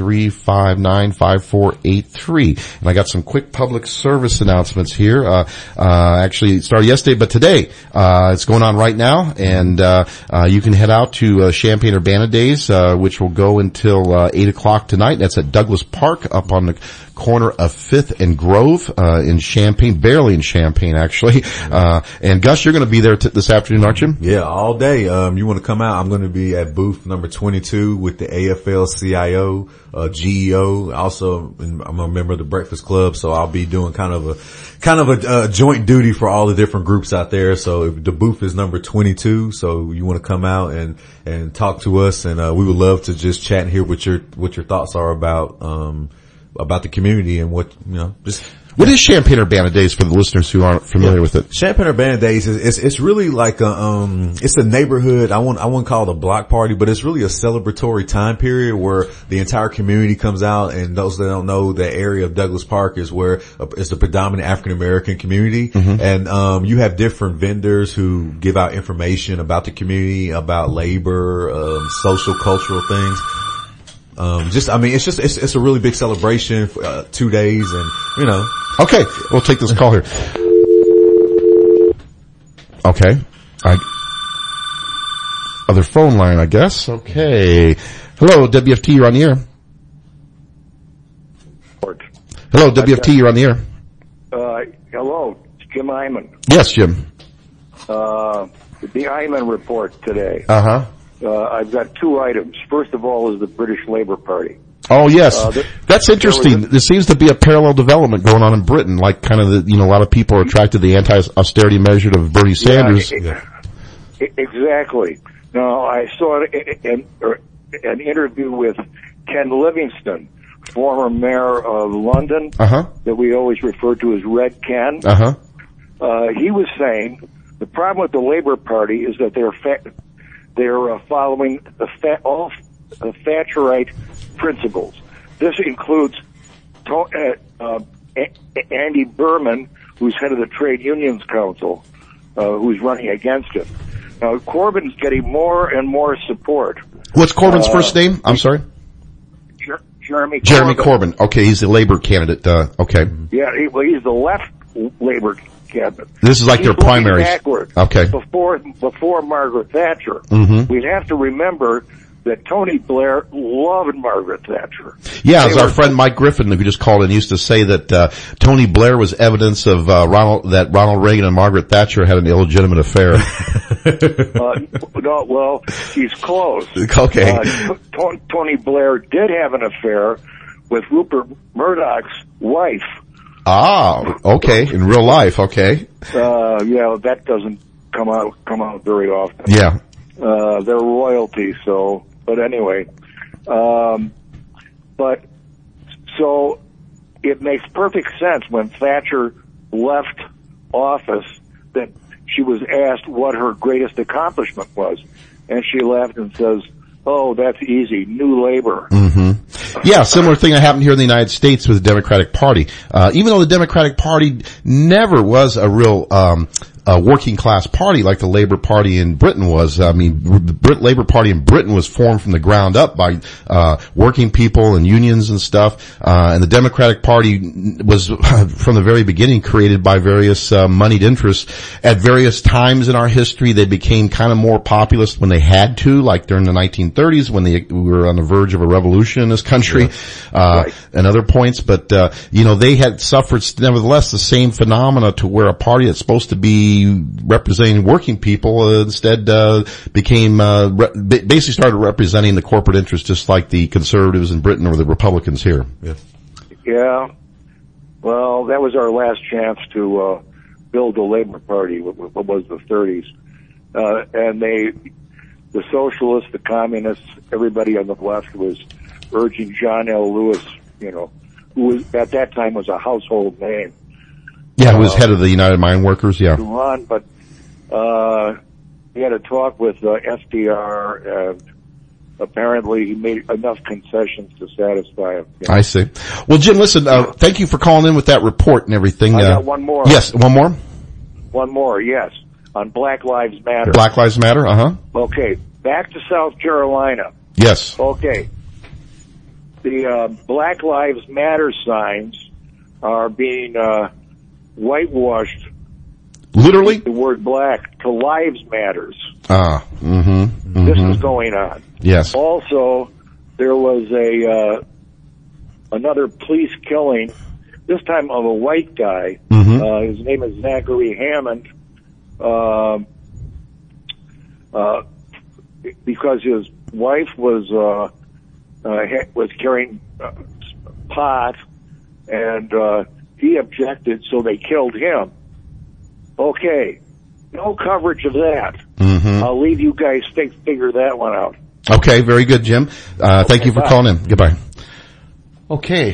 359-5483. And I got some quick public service announcements here. Actually, it started yesterday, but today it's going on right now. And you can head out to Champaign-Urbana Days, which will go until 8 o'clock tonight. That's at Douglas Park up on the corner of 5th and Grove in Champaign, barely in Champaign actually. And Gus, you're going to be there this afternoon, aren't you? Yeah, all day. You want to come out? I'm going to be at booth number 22 with the AFL-CIO, GEO. Also, I'm a member of the Breakfast Club, so I'll be doing kind of a joint duty for all the different groups out there. So the booth is number 22. So you want to come out and talk to us, and we would love to just chat and hear what your thoughts are about the community and what, just. What is Champaign-Urbana Days for the listeners who aren't familiar with it? Champaign-Urbana Days it's really like it's a neighborhood. I wouldn't call it a block party, but it's really a celebratory time period where the entire community comes out. And those that don't know, the area of Douglas Park is where it's a predominant African American community. Mm-hmm. And you have different vendors who give out information about the community, about labor, social, cultural things. It's a really big celebration for 2 days, and Okay, we'll take this call here. Okay. Other phone line, I guess. Okay. Hello, WFT, you're on the air. Hello, WFT, you're on the air. Hello, it's Jim Hyman. Yes, Jim. The Hyman report today. Uh-huh. I've got two items. First of all is the British Labour Party. Oh, yes. That's interesting. There seems to be a parallel development going on in Britain, like kind of a lot of people are attracted to the anti-austerity measure of Bernie Sanders. Yeah, exactly. Now, I saw an interview with Ken Livingstone, former mayor of London, that we always refer to as Red Ken. He was saying the problem with the Labour Party is that they're following all the Thatcherite principles. This includes Andy Berman, who's head of the Trade Unions Council, who's running against him. Now, Corbyn's getting more and more support. What's Corbyn's first name? I'm sorry? Jeremy Corbyn. Okay, he's the Labor candidate. Okay. Yeah, he's the left Labor candidate. This is like their primaries. Backward. Okay. Before Margaret Thatcher. Mm-hmm. We'd have to remember that Tony Blair loved Margaret Thatcher. Yeah, as our friend Mike Griffin, who just called in, used to say that Tony Blair was evidence of Ronald Reagan and Margaret Thatcher had an illegitimate affair. No, well, he's close. Okay. Tony Blair did have an affair with Rupert Murdoch's wife. Ah, okay. In real life, okay. Yeah, that doesn't come out very often. Yeah. They're royalty, so, but anyway, but, so, it makes perfect sense when Thatcher left office that she was asked what her greatest accomplishment was, and she laughed and says, oh, that's easy, New Labor. Mm-hmm. Yeah, similar thing that happened here in the United States with the Democratic Party. Even though the Democratic Party never was a real, working class party like the Labour Party in Britain was. I mean, the Labour Party in Britain was formed from the ground up by working people and unions and stuff. And the Democratic Party was from the very beginning created by various moneyed interests. At various times in our history, they became kind of more populist when they had to, like during the 1930s when we were on the verge of a revolution in this country, and other points. But they had suffered nevertheless the same phenomena to where a party that's supposed to be representing working people instead became basically started representing the corporate interests, just like the conservatives in Britain or the Republicans here. Yeah. Well, that was our last chance to build a Labor Party. What was the 30s? And the socialists, the communists, everybody on the left was urging John L. Lewis, who was, at that time was a household name. Yeah, who was head of the United Mine Workers, yeah. To run, but he had a talk with FDR, and apparently he made enough concessions to satisfy him. I see. Well, Jim, listen, thank you for calling in with that report and everything. I got one more. Yes, one more? One more, yes. On Black Lives Matter. Black Lives Matter, Okay, back to South Carolina. Yes. Okay. The Black Lives Matter signs are being whitewashed. Literally? The word black to Lives Matters. This is going on. Yes. Also, there was another police killing, this time of a white guy. His name is Zachary Hammond. Because his wife was carrying pot, and he objected, so they killed him. Okay, no coverage of that. I'll leave you guys figure that one out. Okay, very good, Jim. Thank you for calling in. Goodbye. Okay,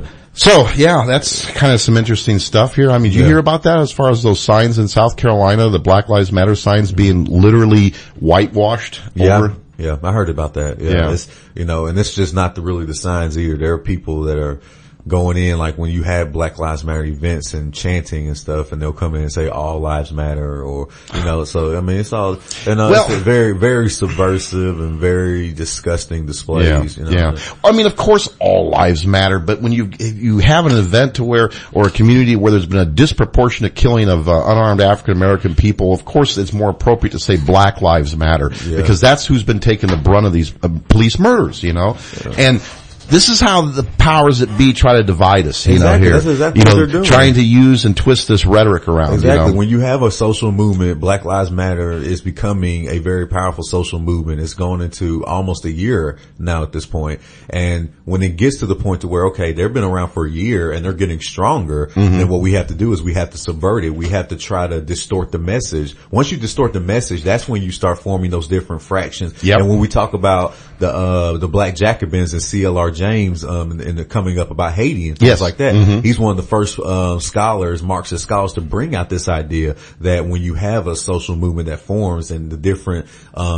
so yeah, that's kind of some interesting stuff here. I mean, did you hear about that as far as those signs in South Carolina, the Black Lives Matter signs being literally whitewashed over? Yeah, I heard about that. Yeah. It's, and it's just not really the signs either. There are people that are going in, like when you have Black Lives Matter events and chanting and stuff, and they'll come in and say all lives matter, or, so I mean, it's all, it's very, very subversive and very disgusting displays. I mean, of course all lives matter, but when you have an event to where, or a community where there's been a disproportionate killing of unarmed African American people, of course it's more appropriate to say Black Lives Matter, because that's who's been taking the brunt of these police murders, and this is how the powers that be try to divide us, here. That's exactly what they're doing. Trying to use and twist this rhetoric around. Exactly. When you have a social movement, Black Lives Matter is becoming a very powerful social movement. It's going into almost a year now at this point. And when it gets to the point to where, okay, they've been around for a year and they're getting stronger, then what we have to do is we have to subvert it. We have to try to distort the message. Once you distort the message, that's when you start forming those different fractions. Yep. And when we talk about the Black Jacobins and C.L.R. James, in the coming up about Haiti and things like that. He's one of the first, Marxist scholars to bring out this idea that when you have a social movement that forms and the different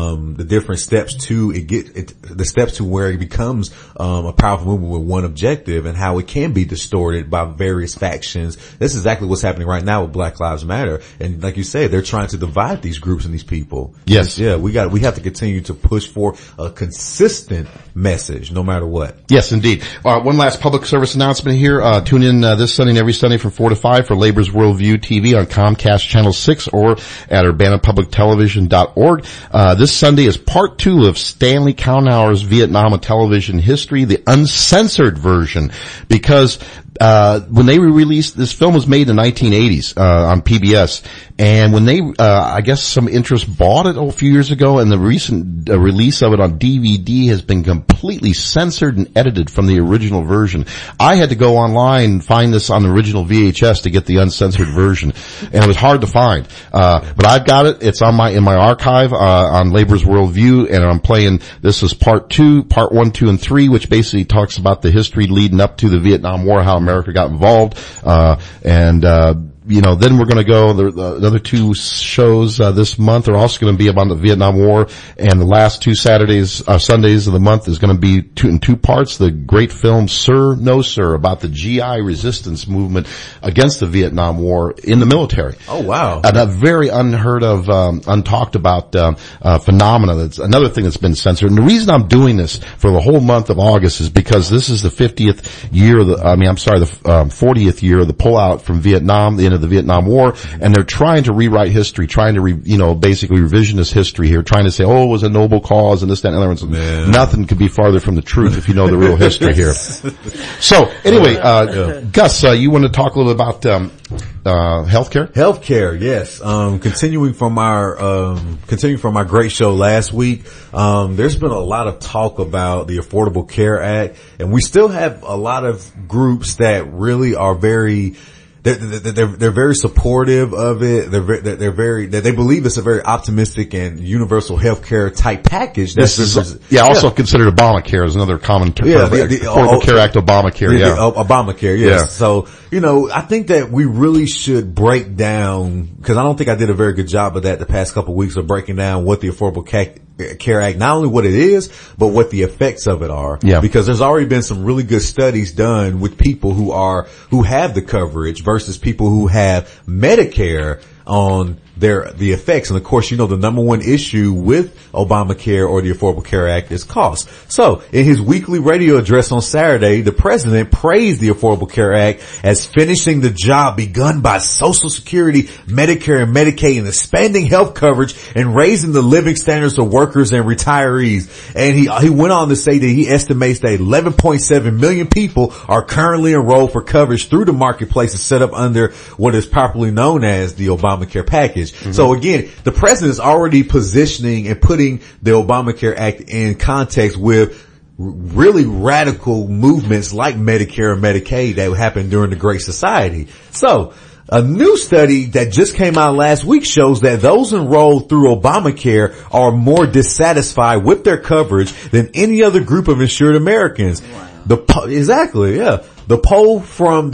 steps to the steps to where it becomes, a powerful movement with one objective, and how it can be distorted by various factions. This is exactly what's happening right now with Black Lives Matter. And like you said, they're trying to divide these groups and these people. Yes. Yeah, we have to continue to push for a consistent message no matter what. Yes, indeed. One last public service announcement here. Tune in this Sunday and every Sunday from 4 to 5 for Labor's Worldview TV on Comcast Channel 6 or at UrbanaPublicTelevision.org. This Sunday is part 2 of Stanley Kaunauer's Vietnam television history, the uncensored version, because when they released, this film was made in the 1980s, on PBS, and when they, I guess some interest bought it a few years ago, and the recent release of it on DVD has been completely censored and edited from the original version. I had to go online and find this on the original VHS to get the uncensored version, and it was hard to find. But I've got it. It's in my archive, on Labor's Worldview, and I'm playing, this is part 1, 2, and 3, which basically talks about the history leading up to the Vietnam War, how America got involved, then we're going to go, the other two shows, this month are also going to be about the Vietnam War, and the last two Sundays of the month is going to be in two parts. The great film Sir, No Sir, about the GI resistance movement against the Vietnam War in the military. Oh, wow. And a very unheard of, untalked about, phenomena. That's another thing that's been censored. And the reason I'm doing this for the whole month of August is because this is the 50th year of the 40th year of the pullout from Vietnam, the end of the Vietnam War, and they're trying to rewrite history, trying to basically revisionist history here, trying to say, it was a noble cause and this, that, and the other. Nothing could be farther from the truth if you know the real history here. So, anyway, Gus, you want to talk a little about, healthcare? Healthcare, yes. Continuing from our great show last week, there's been a lot of talk about the Affordable Care Act, and we still have a lot of groups that really are they're very supportive of it. They believe it's a very optimistic and universal healthcare type package. Also considered Obamacare is another common term. The Affordable Care Act, Obamacare. Obamacare. Yes. Yeah. So, I think that we really should break down, because I don't think I did a very good job of that the past couple of weeks of breaking down what the Affordable Care Act, not only what it is, but what the effects of it are. Yeah. Because there's already been some really good studies done with people who have the coverage versus people who have Medicare on the effects. And of course, the number one issue with Obamacare or the Affordable Care Act is cost. So in his weekly radio address on Saturday, the president praised the Affordable Care Act as finishing the job begun by Social Security, Medicare, and Medicaid, and expanding health coverage and raising the living standards of workers and retirees. And he went on to say that he estimates that 11.7 million people are currently enrolled for coverage through the marketplaces set up under what is popularly known as the Obamacare package. Mm-hmm. So again, the president is already positioning and putting the Obamacare Act in context with really radical movements like Medicare and Medicaid that happened during the Great Society. So a new study that just came out last week shows that those enrolled through Obamacare are more dissatisfied with their coverage than any other group of insured Americans. Wow. Exactly, yeah. The poll from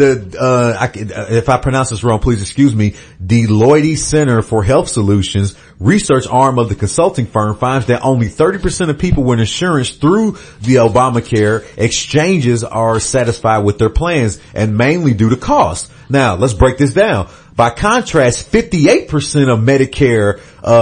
if I pronounce this wrong, please excuse me, Deloitte Center for Health Solutions research arm of the consulting firm finds that only 30% of people with insurance through the Obamacare exchanges are satisfied with their plans, and mainly due to cost. Now, let's break this down. By contrast, 58% of Medicare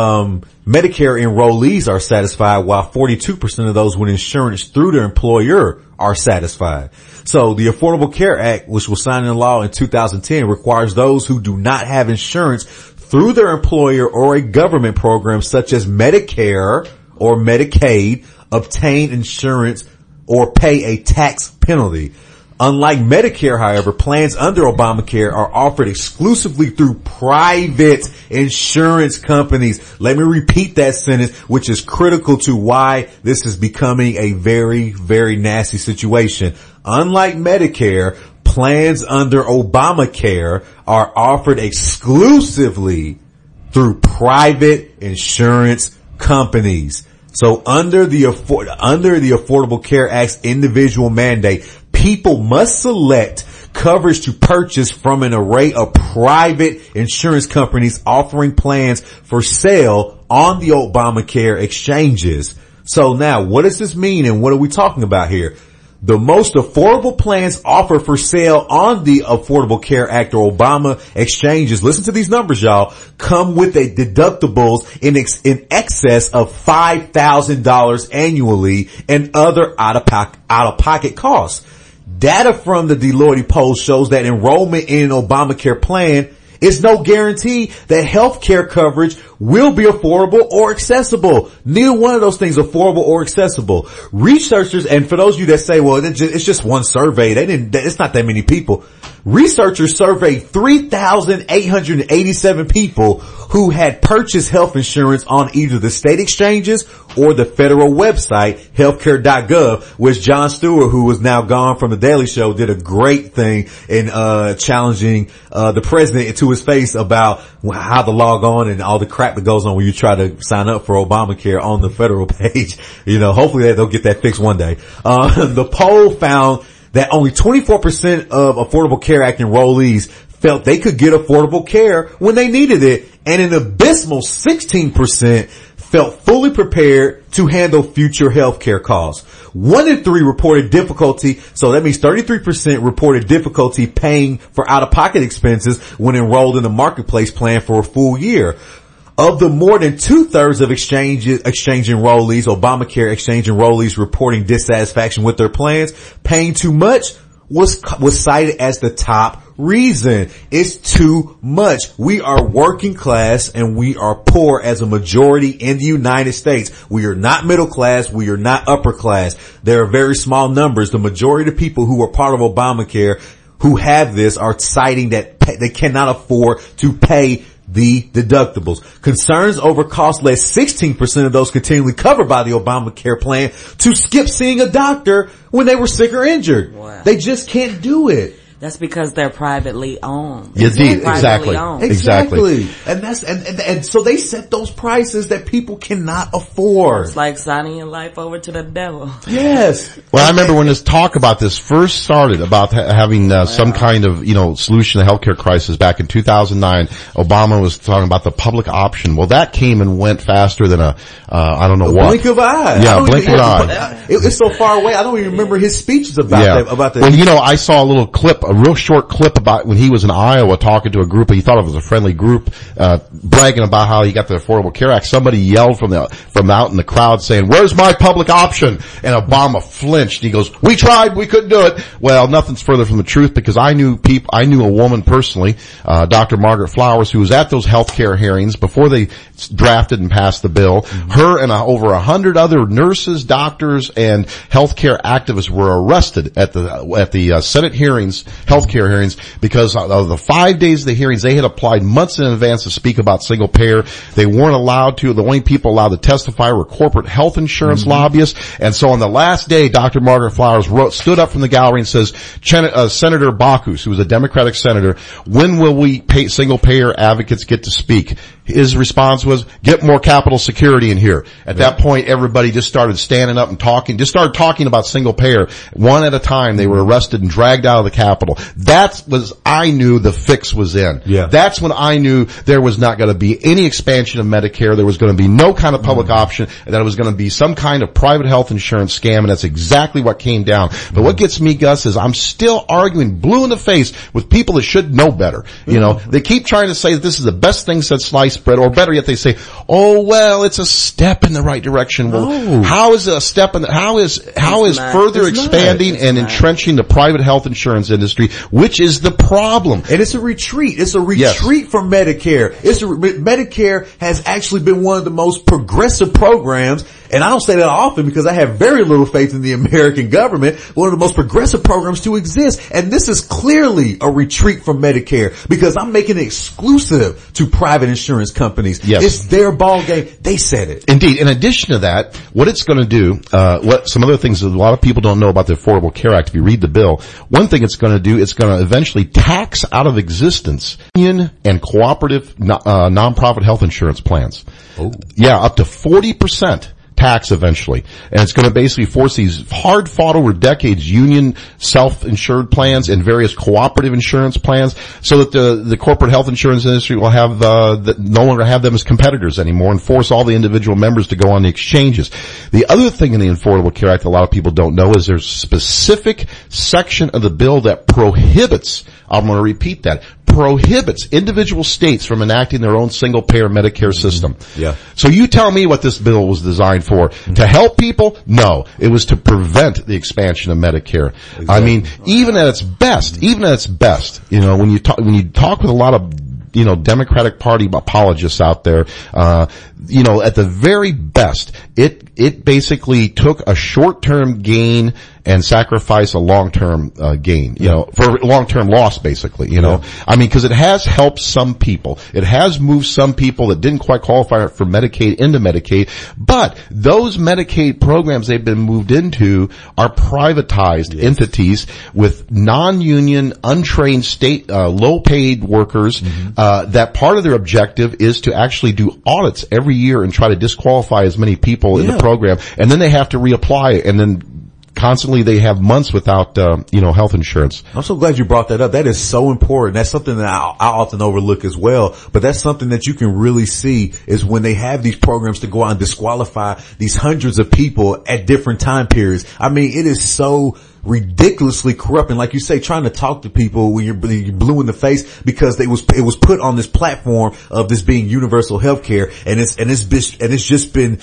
enrollees are satisfied, while 42% of those with insurance through their employer are satisfied. So the Affordable Care Act, which was signed into law in 2010, requires those who do not have insurance through their employer or a government program such as Medicare or Medicaid obtain insurance or pay a tax penalty. Unlike Medicare, however, plans under Obamacare are offered exclusively through private insurance companies. Let me repeat that sentence, which is critical to why this is becoming a very, very nasty situation. Unlike Medicare, plans under Obamacare are offered exclusively through private insurance companies. So under the Affordable Care Act's individual mandate, people must select coverage to purchase from an array of private insurance companies offering plans for sale on the Obamacare exchanges. So now, what does this mean, and what are we talking about here? The most affordable plans offered for sale on the Affordable Care Act or Obama exchanges, listen to these numbers, y'all, come with a deductibles in excess of $5,000 annually and other out-of-pocket costs. Data from the Deloitte poll shows that enrollment in an Obamacare plan is no guarantee that health care coverage will be affordable or accessible. Neither one of those things affordable or accessible. Researchers, and for those of you that say, well, it's just one survey, it's not that many people. Researchers surveyed 3,887 people who had purchased health insurance on either the state exchanges or the federal website, healthcare.gov, which Jon Stewart, who is now gone from the Daily Show, did a great thing in challenging the president to his face about how to log on and all the crap that goes on when you try to sign up for Obamacare on the federal page. Hopefully they'll get that fixed one day. The poll found that only 24% of Affordable Care Act enrollees felt they could get affordable care when they needed it, and an abysmal 16% felt fully prepared to handle future healthcare costs. 1 in 3 reported difficulty, so that means 33% reported difficulty paying for out-of-pocket expenses when enrolled in the marketplace plan for a full year. Of the more than 2/3 of exchange enrollees, Obamacare exchange enrollees reporting dissatisfaction with their plans, paying too much was cited as the top reason. It's too much. We are working class and we are poor as a majority in the United States. We are not middle class. We are not upper class. There are very small numbers. The majority of the people who are part of Obamacare who have this are citing that they cannot afford to pay the deductibles. Concerns over cost led 16% of those continually covered by the Obamacare plan to skip seeing a doctor when they were sick or injured. Wow. They just can't do it. That's because they're privately owned. Indeed, exactly. Exactly. And so they set those prices that people cannot afford. It's like signing your life over to the devil. Yes. Well, I remember when this talk about this first started, about having some kind of, solution to the healthcare crisis back in 2009, Obama was talking about the public option. Well, that came and went faster than I don't know what. Blink of eye. Yeah, blink of an eye. It's so far away, I don't even remember his speeches about that. Well, I saw a little clip, a real short clip about when he was in Iowa talking to a group, he thought it was a friendly group, bragging about how he got the Affordable Care Act. Somebody yelled from out in the crowd saying, "Where's my public option?" And Obama flinched. He goes, "We tried, we couldn't do it." Well, nothing's further from the truth, because I knew a woman personally, Dr. Margaret Flowers, who was at those healthcare hearings before they drafted and passed the bill. Mm-hmm. Her and over 100 other nurses, doctors, and healthcare activists were arrested at the Senate hearings, healthcare hearings, because of the 5 days of the hearings. They had applied months in advance to speak about single payer. They weren't allowed to. The only people allowed to testify were corporate health insurance lobbyists. And so on the last day, Dr. Margaret Flowers stood up from the gallery and says, Senator Baucus, who was a Democratic senator, when will we single payer advocates get to speak? His response was, "Get more Capitol security in here." At that point, everybody just started standing up and started talking about single payer. One at a time, they were arrested and dragged out of the Capitol. I knew the fix was in. Yeah. That's when I knew there was not going to be any expansion of Medicare. There was going to be no kind of public option, and that it was going to be some kind of private health insurance scam, and that's exactly what came down. But what gets me, Gus, is I'm still arguing blue in the face with people that should know better. They keep trying to say that this is the best thing since sliced bread, or better yet, they say, "Oh, well, it's a step in the right direction." Well, how is it a step how is further expanding and entrenching the private health insurance industry, which is the problem? And it's a retreat. It's a retreat from Medicare. Medicare has actually been one of the most progressive programs, and I don't say that often because I have very little faith in the American government, one of the most progressive programs to exist. And this is clearly a retreat from Medicare, because I'm making it exclusive to private insurance companies. Yes. It's their ball game. They said it. Indeed. In addition to that, what it's going to do, what some other things that a lot of people don't know about the Affordable Care Act, if you read the bill, one thing it's going to do, it's going to eventually tax out of existence union and cooperative nonprofit health insurance plans. Oh. Yeah, up to 40%. Tax eventually. And it's going to basically force these hard fought over decades union self-insured plans and various cooperative insurance plans, so that the corporate health insurance industry will have no longer have them as competitors anymore, and force all the individual members to go on the exchanges. The other thing in the Affordable Care Act a lot of people don't know is there's a specific section of the bill that prohibits, I'm going to repeat that, prohibits individual states from enacting their own single-payer Medicare system. Yeah. So you tell me what this bill was designed for. To help people? No. It was to prevent the expansion of Medicare. Exactly. I mean, even at its best, when you talk with a lot of Democratic Party apologists out there, at the very best, it basically took a short-term gain and sacrifice a long-term gain, for long-term loss, basically, I mean, because it has helped some people. It has moved some people that didn't quite qualify for Medicaid into Medicaid, but those Medicaid programs they've been moved into are privatized entities with non-union, untrained state, low-paid workers, that part of their objective is to actually do audits every year and try to disqualify as many people in the program, and then they have to reapply and then constantly they have months without, health insurance. I'm so glad you brought that up. That is so important. That's something that I often overlook as well. But that's something that you can really see is when they have these programs to go out and disqualify these hundreds of people at different time periods. I mean, it is so ridiculously corrupt, and like you say, trying to talk to people when you're blue in the face because it was put on this platform of this being universal health care, and it's just been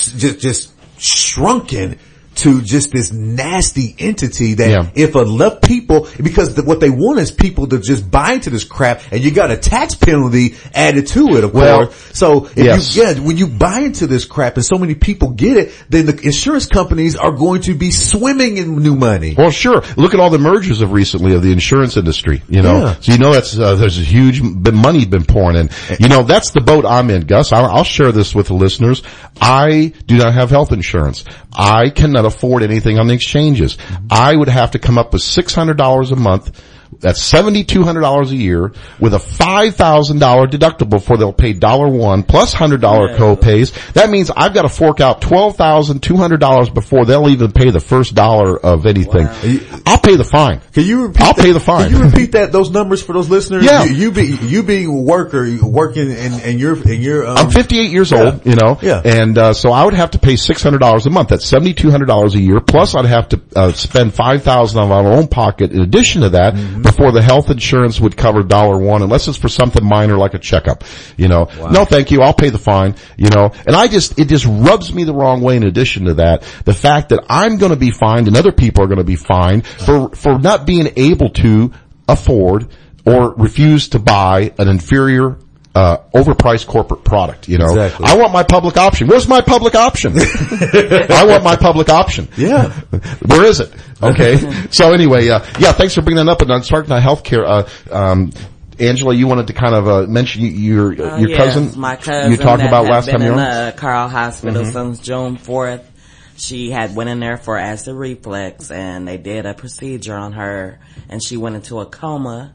shrunken to just this nasty entity that if enough people, because what they want is people to just buy into this crap, and you got a tax penalty added to it, of course. So if when you buy into this crap and so many people get it, then the insurance companies are going to be swimming in new money. Well, sure. Look at all the mergers of recently of the insurance industry, So that's, there's a huge money been pouring in. That's the boat I'm in, Gus. I'll share this with the listeners. I do not have health insurance. I cannot afford anything on the exchanges. I would have to come up with $600 a month. That's $7,200 a year with a $5,000 deductible before they'll pay $1 plus $100 co-pays. That means I've got to fork out $12,200 before they'll even pay the first dollar of anything. Wow. I'll pay the fine. I'll pay the fine. Can you repeat those numbers for those listeners? Yeah. You being a worker, working and you're I'm 58 years old, and so I would have to pay $600 a month. That's $7,200 a year. Plus I'd have to spend $5,000 of my own pocket in addition to that. Before the health insurance would cover $1, unless it's for something minor like a checkup, Wow. No, thank you. I'll pay the fine, and it just rubs me the wrong way in addition to that. The fact that I'm going to be fined and other people are going to be fined for not being able to afford or refuse to buy an inferior overpriced corporate product, Exactly. I want my public option. Where's my public option? I want my public option. Yeah. Where is it? Okay. So anyway, thanks for bringing that up. And on starting on healthcare, Angela, you wanted to kind of mention your cousin. My cousin. You talked about last time you were in Carl Hospital since June 4th. She had went in there for acid reflux, and they did a procedure on her, and she went into a coma.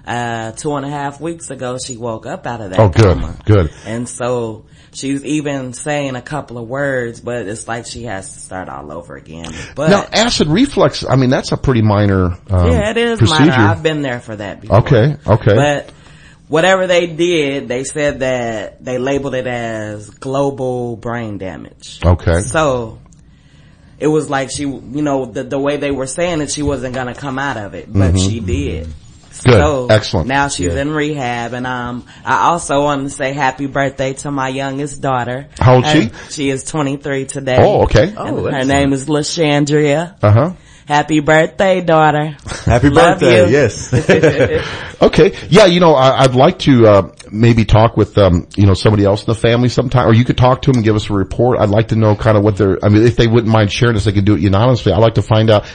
2.5 weeks ago, she woke up out of that coma. Good. And so she's even saying a couple of words, but it's like she has to start all over again. But now, acid reflux, that's a pretty minor it is procedure. minor. I've been there for that before. Okay. But whatever they did, they said that they labeled it as global brain damage. Okay. So it was like she, the way they were saying it, she wasn't going to come out of it, but she did. Good. So excellent. Now she's in rehab, and I also wanted to say happy birthday to my youngest daughter. How old is she? She is 23 today. Oh, okay. Her name is LaShandria. Uh-huh. Happy birthday, daughter. Happy birthday, yes. Okay. Yeah, I'd like to maybe talk with somebody else in the family sometime, or you could talk to them and give us a report. I'd like to know kind of what if they wouldn't mind sharing this, they could do it anonymously. I'd like to find out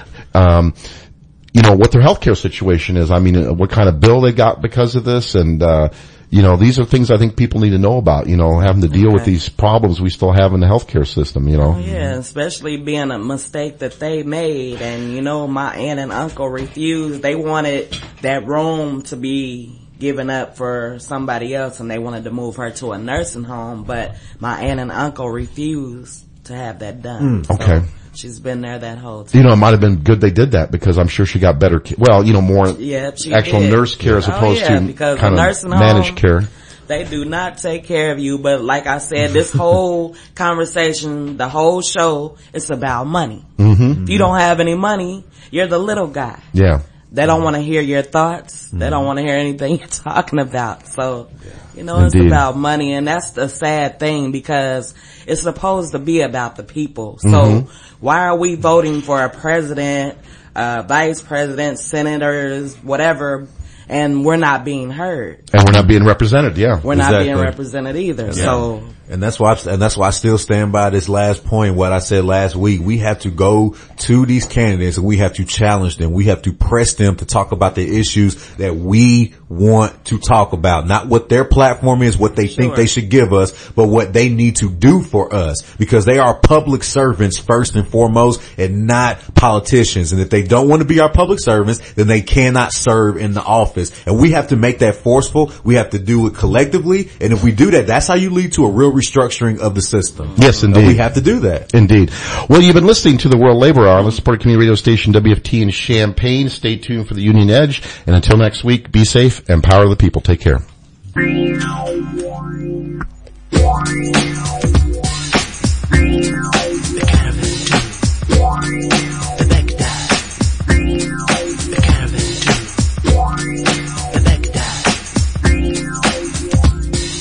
what their healthcare situation is. What kind of bill they got because of this, and these are things I think people need to know about, having to deal with these problems we still have in the healthcare system, Oh, yeah, especially being a mistake that they made, and my aunt and uncle refused. They wanted that room to be given up for somebody else, and they wanted to move her to a nursing home, but my aunt and uncle refused to have that done. Okay. She's been there that whole time. It might have been good they did that, because I'm sure she got better more actual nurse care as opposed to kind of managed care. They do not take care of you, but like I said, this whole conversation, the whole show, it's about money. Mm-hmm. If you don't have any money, you're the little guy. Yeah. They don't want to hear your thoughts. They don't want to hear anything you're talking about. So, it's Indeed. about money, and that's the sad thing, because it's supposed to be about the people. So why are we voting for a president, vice president, senators, whatever, and we're not being heard? And we're not being represented, yeah. We're not being represented either. Yeah. So, and that's why I still stand by this last point, what I said last week. We have to go to these candidates and we have to challenge them. We have to press them to talk about the issues that we want to talk about. Not what their platform is, what they think they should give us, but what they need to do for us, because they are public servants first and foremost and not politicians. And if they don't want to be our public servants, then they cannot serve in the office. And we have to make that forceful. We have to do it collectively. And if we do that, that's how you lead to a real restructuring of the system. Yes, indeed. And we have to do that. Indeed. Well, you've been listening to the World Labor Hour on the supported community radio station WFT in Champaign. Stay tuned for the Union Edge. And until next week, be safe and power the people. Take care.